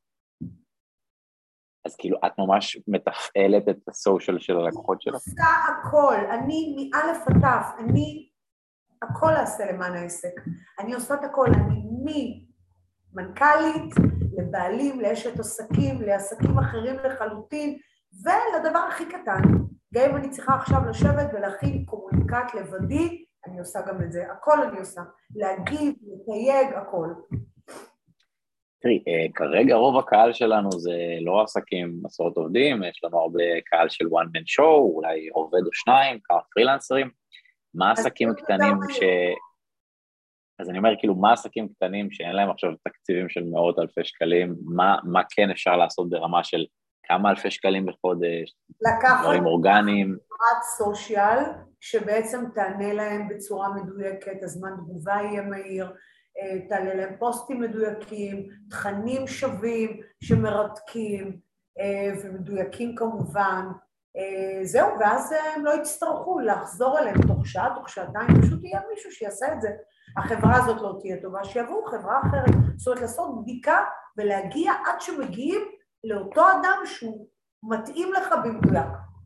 אז כאילו את ממש מתפעלת את הסושיאל של הלקוחות שלך? עושה הכל, אני מאלף עד תף, אני הכל אעשה למען העסק. אני עושה את הכל, אני מנכ"לית, לבעלים, לאשת עסקים, לעסקים אחרים לחלוטין, ולדבר הכי קטן, גם אם אני צריכה עכשיו לשבת ולהכין קומוניקט לבדי, אני עושה גם את זה, הכל אני עושה, להגיב, לתייג, הכל. תראי, כרגע רוב הקהל שלנו זה לא עסקים עשרות עובדים, יש לנו הרבה קהל של one man show, אולי עובד או שניים, כמה פרילנסרים, מה העסקים הקטנים אז אני אומר, כאילו, מה העסקים קטנים שאין להם עכשיו תקציבים של מאות אלפי שקלים, מה כן אפשר לעשות ברמה של כמה אלפי שקלים בחודש, דברים אורגניים? לקחת סושיאל, שבעצם תענה להם בצורה מדויקת, הזמן תגובה יהיה מהיר, תעלה להם פוסטים מדויקים, תכנים שווים שמרתקים, ומדויקים כמובן, זהו, ואז הם לא יצטרכו לחזור אליהם תוך שעה, תוך שעתיים, פשוט יהיה מישהו שיעשה את זה. החברה הזאת לא תהיה טובה, שיבואו חברה אחרת. זאת אומרת, לעשות בדיקה ולהגיע עד שמגיעים לאותו אדם שהוא מתאים לך במדויק.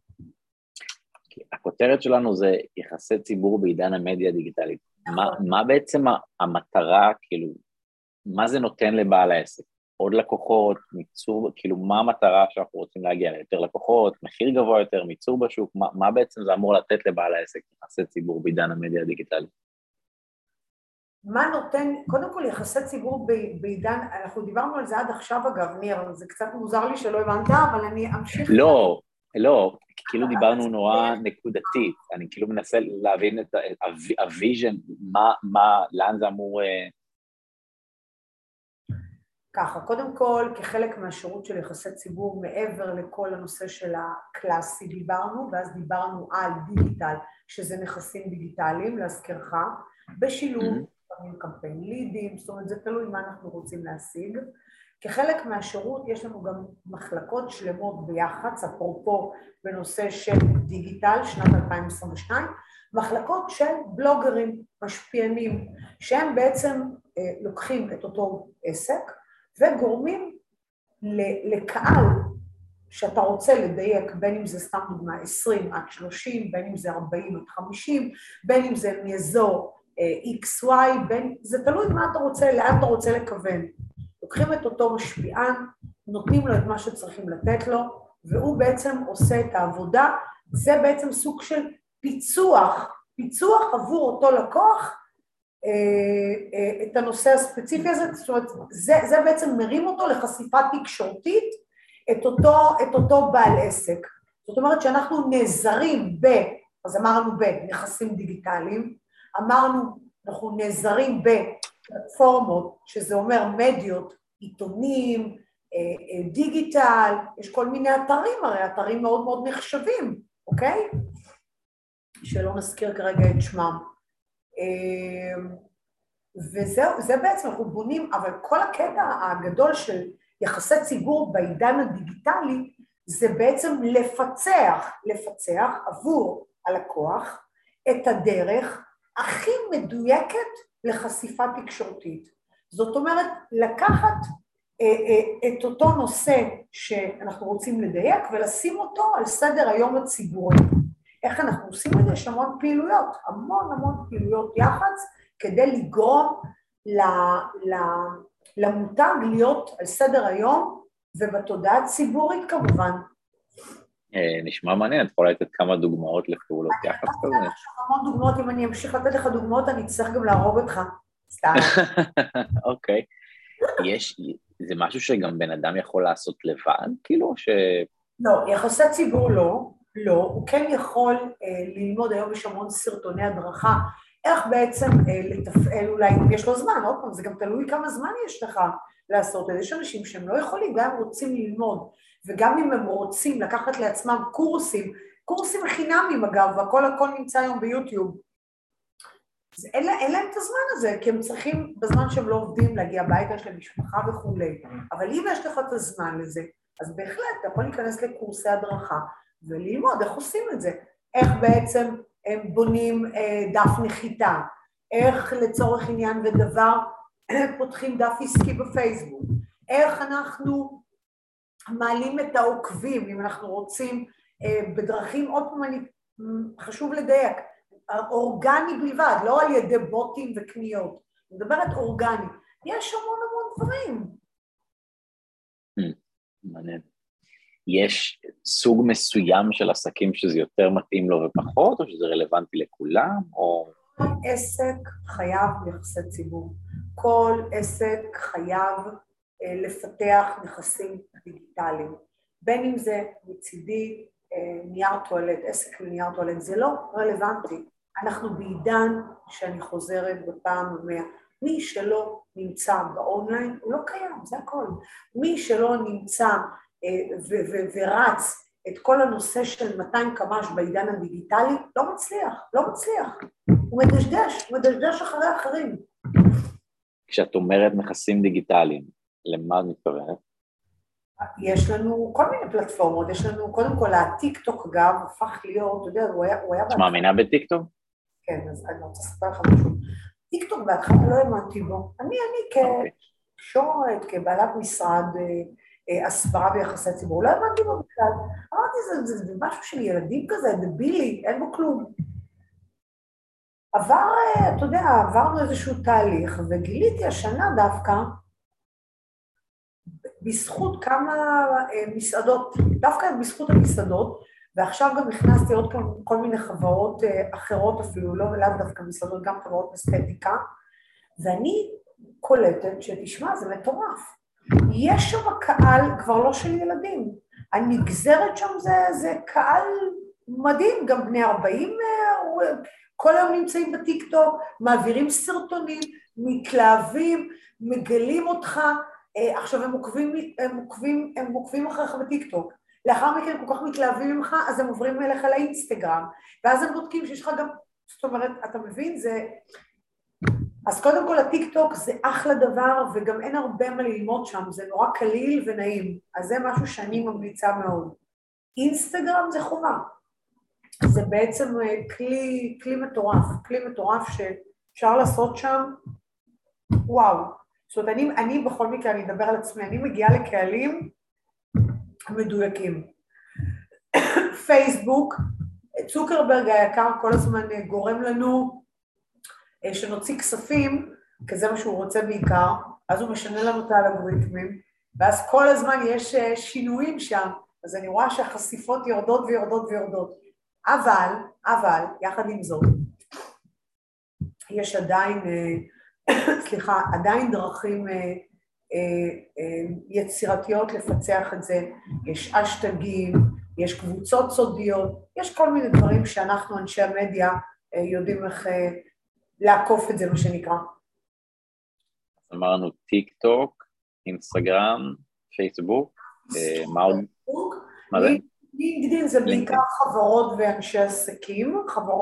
הכותרת שלנו זה יחסי ציבור בעידן המדיה הדיגיטלית. מה בעצם המטרה, כאילו, מה זה נותן לבעל העסק? עוד לקוחות, מיצור, כאילו, מה המטרה שאנחנו רוצים להגיע? יותר לקוחות, מחיר גבוה יותר, מיצור בשוק, מה בעצם זה אמור לתת לבעל העסק יחסי ציבור בעידן המדיה הדיגיטלית? מה נותן, קודם כל יחסי ציבור בעידן, אנחנו דיברנו על זה עד עכשיו אגב, ניר, זה קצת מוזר לי שלא הבנת, אבל אני אמשיך... לא, כאילו דיברנו נורא נקודתית, אני כאילו מנסה להבין את הוויז'ן, לאן זה אמור... ככה, קודם כל, כחלק מהשירות של יחסי ציבור, מעבר לכל הנושא של הקלאסי דיברנו, ואז דיברנו על דיגיטל, שזה נכסים דיגיטליים, להזכירך, בשילוב, קמפיין לידים, זאת אומרת, זה תלוי מה אנחנו רוצים להשיג. כחלק מהשירות יש לנו גם מחלקות שלמות ביח"צ, אפרופו בנושא של דיגיטל, שנת 2022, מחלקות של בלוגרים, משפיענים, שהם בעצם לוקחים את אותו עסק, וגורמים לקהל שאתה רוצה לדייק, בין אם זה סתם דוגמה 20 עד 30, בין אם זה 40 עד 50, בין אם זה מאזור XY, זה תלוי מה אתה רוצה, לאן אתה רוצה לכוון. לוקחים את אותו משפיען, נותנים לו את מה שצריכים לתת לו, והוא בעצם עושה את העבודה, זה בעצם סוג של פיצוח עבור אותו לקוח, את הנושא הספציפי הזה, זאת אומרת, זה בעצם מרים אותו לחשיפה תקשורתית, את אותו בעל עסק. זאת אומרת שאנחנו נעזרים אז אמרנו בנכסים דיגיטליים, אמרנו, אנחנו נעזרים בפלטפורמות, שזה אומר מדיות, עיתונים, דיגיטל, יש כל מיני אתרים, הרי אתרים מאוד מאוד נחשבים, אוקיי? שלא נזכיר כרגע את שמם. וזהו, זה בעצם אנחנו בונים, אבל כל הקטע הגדול של יחסי ציבור בעידן הדיגיטלי, זה בעצם לפצח עבור הלקוח את הדרך הכי מדויקת לחשיפה תקשורתית. זאת אומרת, לקחת את אותו נושא שאנחנו רוצים לדייק ולשים אותו על סדר היום הציבורי. איך אנחנו עושים את זה? יש המון פעילויות, המון פעילויות יח"צ, כדי לגרום למותג להיות על סדר היום ובתודעה הציבורית כמובן. נשמע מעניין, את יכולה לתת כמה דוגמאות לפעולות יח"צ כזה? אני חושב המון דוגמאות, אם אני אמשיך לתת לך דוגמאות, אני אצטרך גם להרוג אותך. סתם. אוקיי. זה משהו שגם בן אדם יכול לעשות לבד, כאילו ש... לא, יחסי ציבור לא, הוא כן יכול ללמוד, היום יש המון סרטוני הדרכה, איך בעצם לתפעל אולי, אם יש לו זמן, עוד פעם, זה גם תלוי כמה זמן יש לך לעשות, יש אנשים שהם לא יכולים, גם הם רוצים ללמוד, וגם אם הם רוצים לקחת לעצמם קורסים חינמים אגב, והכל נמצא היום ביוטיוב, אז אין להם את הזמן הזה, כי הם צריכים בזמן שהם לא עובדים להגיע הביתה, יש להם משפחה וכו'. אבל אם יש לך את הזמן לזה, אז בהחלט אתה יכול להיכנס לקורסי הדרכה וללמוד איך עושים את זה, איך בעצם הם בונים דף נחיתה, איך לצורך עניין ודבר פותחים דף עסקי בפייסבוק, איך אנחנו מעלים את העוקבים, אם אנחנו רוצים בדרכים, עוד פעם חשוב לדייק, אורגני בלבד, לא על ידי בוטים וקניות, אני מדברת אורגני, יש המון המון דברים. מעניין. יש סוג מסוים של עסקים שזה יותר מתאים לו ופחות, או שזה רלוונטי לכולם, או... כל עסק חייב יחסי ציבור. כל עסק חייב לפתח נכסים דיגיטליים. בין אם זה מצידי נייר טואלט, עסק לנייר טואלט, זה לא רלוונטי. אנחנו בעידן שאני חוזרת בפעם המאה. מי שלא נמצא באונליין, הוא לא קיים, זה הכל. מי שלא נמצא ורץ את כל הנושא של 200 קמ"ש בעידן הדיגיטלי, לא מצליח. הוא מדשדש אחרי אחרים. כשאת אומרת נכסים דיגיטליים, למה את מתכוונת? יש לנו כל מיני פלטפורמות, יש לנו, קודם כל, הטיק-טוק אגב, הפך להיות, אתה יודע, הוא היה... את מאמינה בטיק-טוק? כן, אז אני רוצה לספר לך משהו. טיק-טוק בהתחלה לא האמנתי בו. אני כשורת, כבעלת משרד הסברה ויחסי ציבור, לא האמנתי בו בכלל. אמרתי, זה משהו של ילדים כזה, דבילי, אין בו כלום. אתה יודע, עברנו איזשהו תהליך, וגיליתי השנה דווקא, בזכות כמה מסעדות, דווקא בזכות המסעדות, ועכשיו גם הכנסתי עוד כל מיני חברות אחרות אפילו, לא דווקא מסעדות, גם חברות אסתטיקה, ואני קולטת שתשמע, זה מטורף. יש שם קהל כבר לא של ילדים. הנגזרת שם זה קהל מדהים, גם בני 40, כל היום נמצאים בטיק-טוק, מעבירים סרטונים, מתלהבים, מגלים אותך, עכשיו הם עוקבים אחריך בטיק-טוק. לאחר מכן הם כל כך מתלהבים ממך, אז הם עוברים אליך לאינסטגרם, ואז הם בודקים שיש לך גם, זאת אומרת, אתה מבין, זה... אז קודם כל הטיק-טוק זה אחלה דבר, וגם אין הרבה מה ללמוד שם, זה נורא קליל ונעים, אז זה משהו שאני ממליצה מאוד. אינסטגרם זה חובה, זה בעצם כלי מטורף שאפשר לעשות שם, וואו. זאת אומרת, אני בכל מקרה, אני אדבר על עצמי, אני מגיעה לקהלים מדויקים. פייסבוק, צוקרברג היקר כל הזמן גורם לנו שנוציא כספים, כי זה מה שהוא רוצה בעיקר, אז הוא משנה לנו את האלגוריתמים, ואז כל הזמן יש שינויים שם, אז אני רואה שהחשיפות יורדות ויורדות. אבל, יחד עם זאת, יש עדיין דרכים יצירתיות לפצח את זה, יש אשטגים, יש קבוצות סודיות, יש כל מיני דברים שאנחנו אנשי המדיה יודעים איך לעקוף את זה, מה שנקרא. אמרנו טיק טוק, אינסטגרם, פייסבוק, מה עוד? מה זה? לינקדאין זה בעיקר חברות ואנשי עסקים,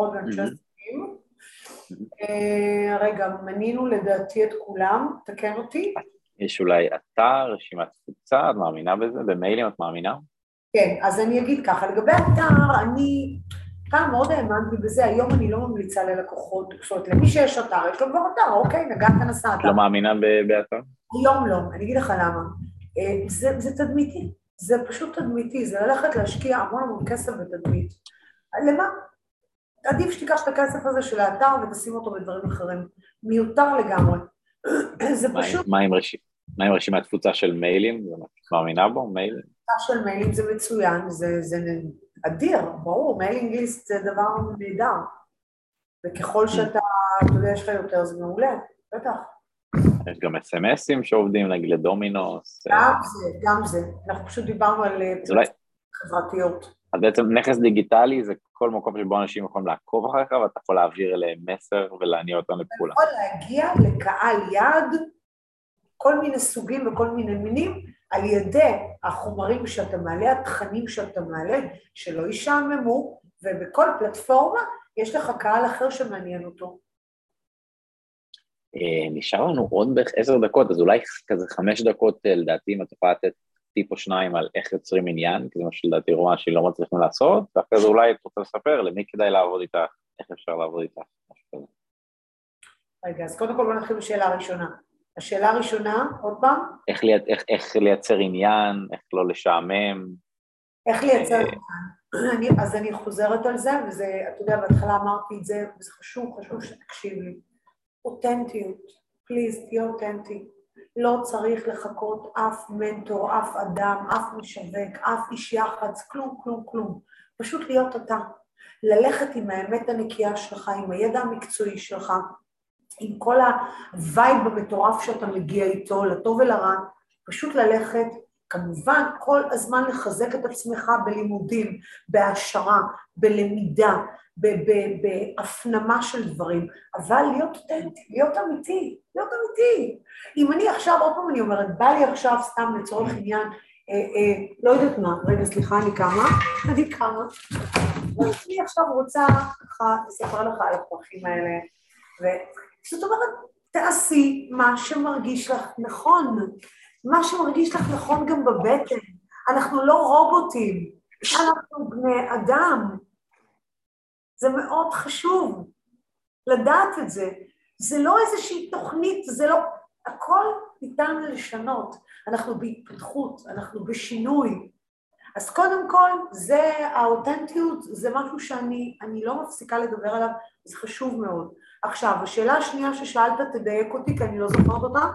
רגע, מנינו לדעתי את כולם, תקן אותי. יש אולי אתר, רשימת תפוצה, את מאמינה בזה? במיילים את מאמינה? כן, אז אני אגיד ככה, לגבי אתר, אני פעם מאוד האמנתי בזה, היום אני לא ממליצה ללקוחות, זאת אומרת, למי שיש אתר, יש לו כבר אתר, אוקיי, נגעת נסע אתר. לא מאמינה באתר? היום לא, אני אגיד לך למה. זה תדמיתי, זה פשוט תדמיתי, זה ללכת להשקיע המון כסף בתדמית. למה? עדיף שתיקח את הכסף הזה של האתר ותשים אותו בדברים אחרים. מיותר לגמרי. זה פשוט... מה עם רשימת תפוצה של מיילים? את מאמינה בו? מיילים? תפוצה של מיילים זה מצוין, זה אדיר, ברור, מיילינג ליסט זה דבר נהדר. וככל שאתה, אתה יודע, יש לך יותר, זה מעולה, בטח. יש גם אס-אמסים שעובדים, נגיד לדומינוס. גם זה. אנחנו פשוט דיברנו על חברתיות. אז בעצם נכס דיגיטלי זה כל מקום שבו אנשים יכולים לעקוב אחריך, ואתה יכול להעביר אליהם מסר ולהניע אותם לכולם. אתה יכול להגיע לקהל יעד, כל מיני סוגים וכל מיני מינים, על ידי החומרים שאתה מעלה, התכנים שאתה מעלה, שלא ישעממו, ובכל פלטפורמה יש לך קהל אחר שמעניין אותו. נשאר לנו עוד בערך 10 דקות, אז אולי כזה 5 דקות לדעתי, אם את יכולה לתת טיפ או 2 על איך יוצרים עניין, כי זה מה שלדעתי רואה שלא מצליחים לעשות, ואחרי זה אולי את רוצה לספר למי כדאי לעבוד איתך, איך אפשר לעבוד איתך, משהו כזה. רגע, אז קודם כל בוא נתחיל בשאלה הראשונה. השאלה הראשונה, עוד פעם? איך לייצר עניין, איך לא לשעמם. איך לייצר עניין. אז אני חוזרת על זה, וזה, אתה יודע, בהתחלה אמרתי את זה, וזה חשוב שתקשיב לי. אותנטיות. פליז, תהיה אותנטי. לא צריך לחכות אף מנטור, אף אדם, אף משווק, אף איש יח"צ, כלום, כלום, כלום. פשוט להיות אתה. ללכת עם האמת הנקייה שלך, עם הידע המקצועי שלך, עם כל הווייב המטורף שאתה מגיע איתו, לטוב ולרע, פשוט ללכת, כמובן כל הזמן לחזק את עצמך בלימודים, בהעשרה, בלמידה, בהפנמה של דברים, אבל להיות אותנטי, להיות אמיתי, להיות אמיתי. אם אני עכשיו, עוד פעם אני אומרת, בא לי עכשיו סתם לצורך עניין, לא יודעת מה, רגע סליחה, אני קמה, אני עכשיו רוצה ככה לספר לך על הפרחים האלה, זאת אומרת, תעשי מה שמרגיש לך נכון, מה שמרגיש לך נכון גם בבטן, אנחנו לא רובוטים, אנחנו בני אדם, זה מאוד חשוב לדעת את זה, זה לא איזושהי תוכנית, זה לא, הכל ניתן לשנות, אנחנו בהתפתחות, אנחנו בשינוי, אז קודם כל, זה האותנטיות, זה משהו שאני לא מפסיקה לדבר עליו, זה חשוב מאוד. עכשיו, השאלה השנייה ששאלת, תדייק אותי, כי אני לא זוכרת אותה.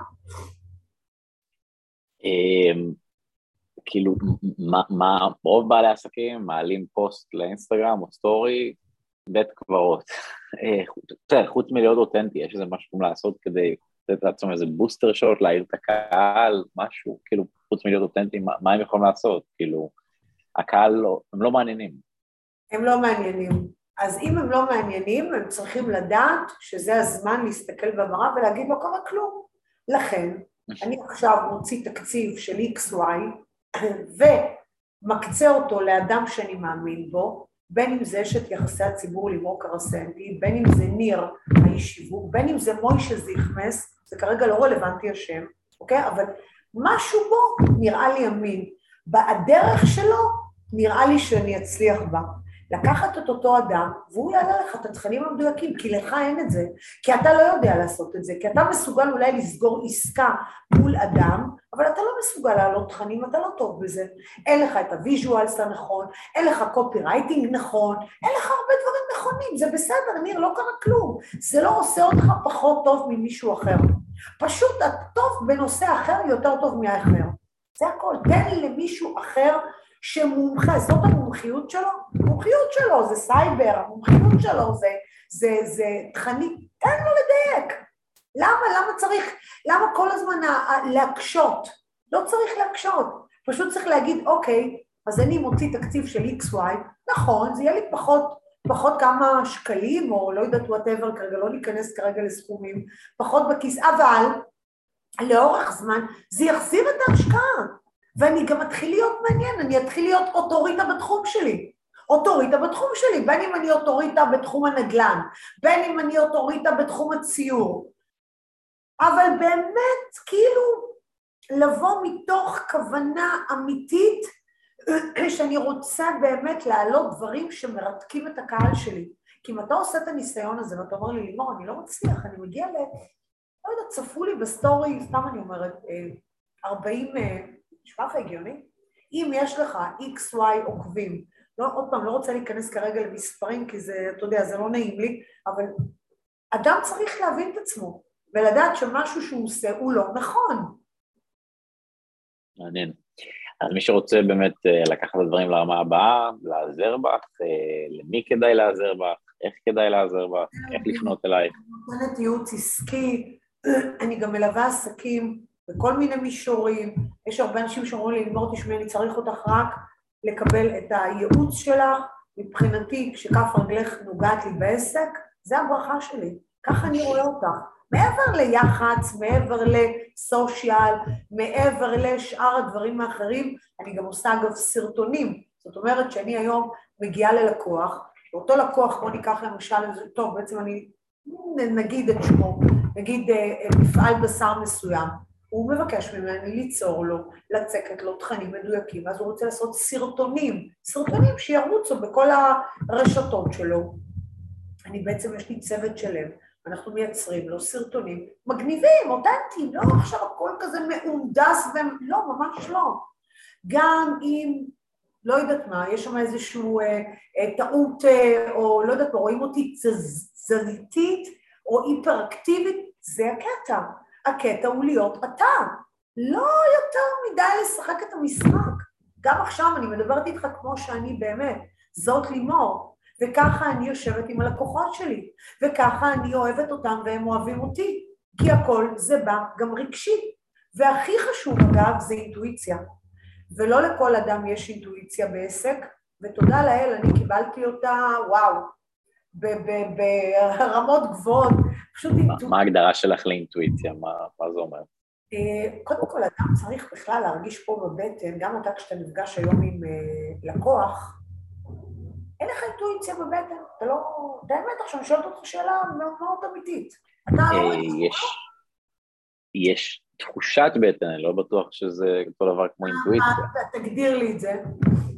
כאילו, מה רוב בעלי עסקים מעלים פוסט לאינסטגרם או סטורי, בית קברות. חוץ מלהיות אותנטי, יש איזה משהו לעשות כדי לתת לעצמם איזה בוסטר שוט, להעיר את הקהל, משהו, כאילו, חוץ מלהיות אותנטי, מה הם יכולים לעשות? כאילו, הקהל לא, הם לא מעניינים. הם לא מעניינים. אז אם הם לא מעניינים, הם צריכים לדעת שזה הזמן להסתכל במראה ולהגיד לא קרה כלום. לכן, אני עכשיו מוציא תקציב של XY, ומקצה אותו לאדם שאני מאמין בו, בין אם זה אשת יחסי הציבור לימור קרסנטי, בין אם זה ניר האיש שיווק, בין אם זה מוישה זיכמס, זה כרגע לא רלוונטי השם, אוקיי? אבל משהו בו נראה לי אמין. בדרך שלו נראה לי שאני אצליח בה. לקחת את אותו אדם, והוא יעלה לך את התכנים המדויקים, כי לך אין את זה, כי אתה לא יודע לעשות את זה, כי אתה מסוגל אולי לסגור עסקה מול אדם, אבל אתה לא מסוגל לעלות תכנים, אתה לא טוב בזה. אין לך את הוויז'ואלס הנכון, אין לך קופי רייטינג נכון, אין לך הרבה דברים נכונים, זה בסדר, ניר, לא קרה כלום. זה לא עושה אותך פחות טוב ממישהו אחר. פשוט הטוב בנושא אחר יותר טוב מהאחר. זה הכל, תן למישהו אחר שמומחה, זאת המומחיות שלו, המומחיות שלו זה סייבר, המומחיות שלו זה תכנים, תן לו לדייק. למה כל הזמן להקשות? לא צריך להקשות, פשוט צריך להגיד, אוקיי, אז אני מוציא תקציב של XY, נכון, זה יהיה לי פחות כמה שקלים, או לא יודעת whatever, כרגע לא ניכנס כרגע לסכומים, פחות בכיס, אבל לאורך זמן זה יחזיר את ההשקעה. ואני גם אתחיל להיות מעניין, אני אתחיל להיות אוטוריטה בתחום שלי. אוטוריטה בתחום שלי, בין אם אני אוטוריטה בתחום הנדל"ן, בין אם אני אוטוריטה בתחום הציור. אבל באמת, כאילו, לבוא מתוך כוונה אמיתית, שאני רוצה באמת להעלות דברים שמרתקים את הקהל שלי. כי אם אתה עושה את הניסיון הזה, ואתה אומר לי, לימור, אני לא מצליח, אני מגיע לא יודעת, צפו לי בסטורי, סתם אני אומרת, 40... נשמע הגיוני? אם יש לך XY עוקבים, עוד פעם, לא רוצה להיכנס כרגע למספרים, כי זה, אתה יודע, זה לא נעים לי, אבל אדם צריך להבין את עצמו, ולדעת שמשהו שהוא עושה הוא לא נכון. מעניין. אז מי שרוצה באמת לקחת את הדברים לרמה הבאה, לעזר בך, למי כדאי לעזר בך, איך כדאי לעזר בך, איך לפנות אלייך. אני נותנת ייעוץ עסקי, אני גם מלווה עסקים, בכל מיני מישורים, יש הרבה אנשים שאומרים לי, לימור תשמעי, אני צריך אותך רק לקבל את הייעוץ שלך, מבחינתי, כשכף רגלך נוגעת לי בעסק, זה הברכה שלי, ככה אני רואה אותך. מעבר ליח"צ, מעבר לסושיאל, מעבר לשאר הדברים האחרים, אני גם עושה אגב סרטונים, זאת אומרת שאני היום מגיעה ללקוח, ואותו לקוח, בוא ניקח למשל, טוב, בעצם אני נגיד את שמו, נגיד מפעל בשר מסוים, הוא מבקש ממני ליצור לו, לצקת לו תכנים מדויקים, אז הוא רוצה לעשות סרטונים שירוצו בכל הרשתות שלו. אני בעצם, יש לי צוות שלם, אנחנו מייצרים לו סרטונים מגניבים, אותנטיים, לא עכשיו הכל כזה מאונדס, לא, ממש לא. גם אם, לא יודעת מה, יש שם איזשהו טעות, או לא יודעת מה, רואים אותי תזזיתית או היפראקטיבית, זה הקטע. הקטע הוא להיות אתה. לא יותר מדי לשחק את המשחק. גם עכשיו אני מדברת איתך כמו שאני באמת. זאת לימור. וככה אני יושבת עם הלקוחות שלי. וככה אני אוהבת אותם והם אוהבים אותי. כי הכל זה בא גם רגשי. והכי חשוב אגב זה אינטואיציה. ולא לכל אדם יש אינטואיציה בעסק. ותודה לאל, אני קיבלתי אותה, וואו, ברמות גבוהות. מה ההגדרה שלך לאינטואיציה? מה זה אומר? קודם כל, אדם צריך בכלל להרגיש פה בבטן, גם אתה כשאתה נפגש היום עם לקוח, אין לך אינטואיציה בבטן, אתה לא, באמת עכשיו, אני שואלת אותך שאלה מאוד אמיתית. יש תחושת בטן, אני לא בטוח שזה אותו דבר כמו אינטואיציה. תגדיר לי את זה.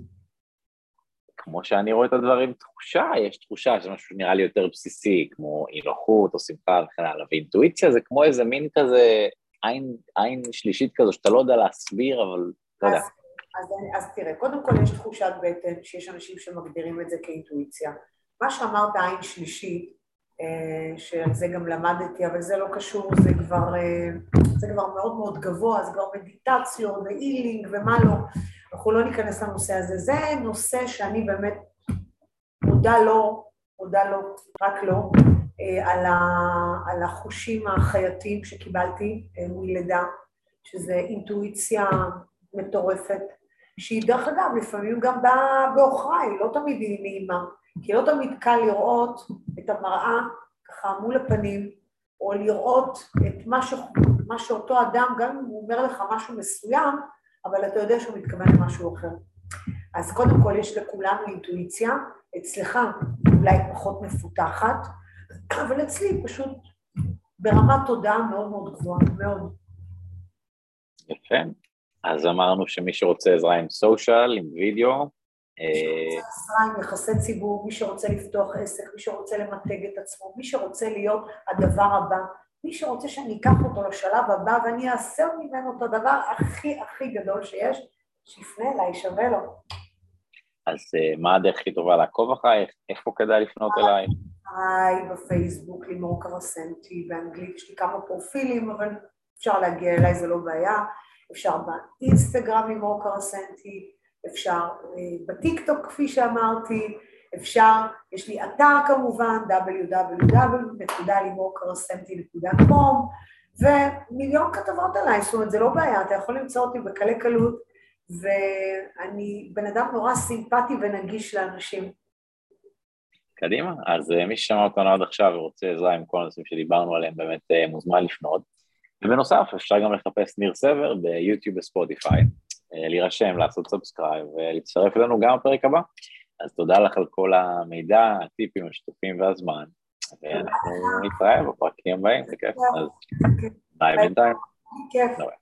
כמו שאני רואה את הדברים, יש תחושה, זה משהו שנראה לי יותר בסיסי, כמו אי-נוחות או שמחה וכן הלאה, ואינטואיציה זה כמו איזה מין כזה, עין שלישית כזו, שאתה לא יודע להסביר, אבל לא יודע. אז תראה, קודם כל יש תחושת בטן, שיש אנשים שמגדירים את זה כאינטואיציה. מה שאמרת עין שלישית, שעל זה גם למדתי, אבל זה לא קשור, זה כבר מאוד מאוד גבוה, זה כבר מדיטציות ואילינג ומה לא. אנחנו לא ניכנס לנושא הזה, זה נושא שאני באמת מודה לו, רק לו, על החושים החייתיים שקיבלתי מלידה, שזה אינטואיציה מטורפת, שהיא דרך אגב לפעמים גם באה בעוכריי, לא תמיד היא נעימה, כי לא תמיד קל לראות את המראה ככה מול הפנים, או לראות את מה שאותו אדם, גם אם הוא אומר לך משהו מסוים, אבל אתה יודע שהוא מתכוון למשהו אחר. אז קודם כל יש לכולנו אינטואיציה, אצלך אולי פחות מפותחת, אבל אצלי פשוט ברמת תודעה מאוד מאוד גבוהה, מאוד. יפה. אז אמרנו שמי שרוצה עזרה עם סושיאל, עם וידאו, מי שרוצה עזרה עם יחסי ציבור, מי שרוצה לפתוח עסק, מי שרוצה למתג את עצמו, מי שרוצה להיות הדבר הבא, מי שרוצה שאני אקח אותו לשלב הבא ואני אעשה ממנו את הדבר הכי גדול שיש, שיפנה אליי, שווה לו. אז מה הדרך הכי טובה לעקוב אחרייך? איפה כדאי לפנות אליי? בפייסבוק, לימור קרסנטי, באנגלית יש לי כמה פרופילים, אבל אפשר להגיע אליי, זה לא בעיה. אפשר באינסטגרם לימור קרסנטי, אפשר בטיקטוק כפי שאמרתי, יש לי אתר כמובן, www.limorkarasenti.com, ומיליון כתבות עליי, זאת אומרת, זה לא בעיה, אתה יכול למצוא אותי בקלי קלות, ואני בן אדם נורא סימפטי ונגיש לאנשים. קדימה, אז מי ששמע אותנו עד עכשיו ורוצה עזרה עם כל הנושאים שדיברנו עליהם, באמת מוזמן לפנות. ובנוסף, אפשר גם לחפש ניר סבר ביוטיוב וספוטיפיי, להירשם, לעשות סאבסקרייב ולהצטרף אלינו גם בפרק הבא. אז תודה לך על כל המידע, הטיפים, השיתופים והזמן, ואנחנו נתראה בפרקים הבאים, זה כיף. אז ביי בינתיים. כיף.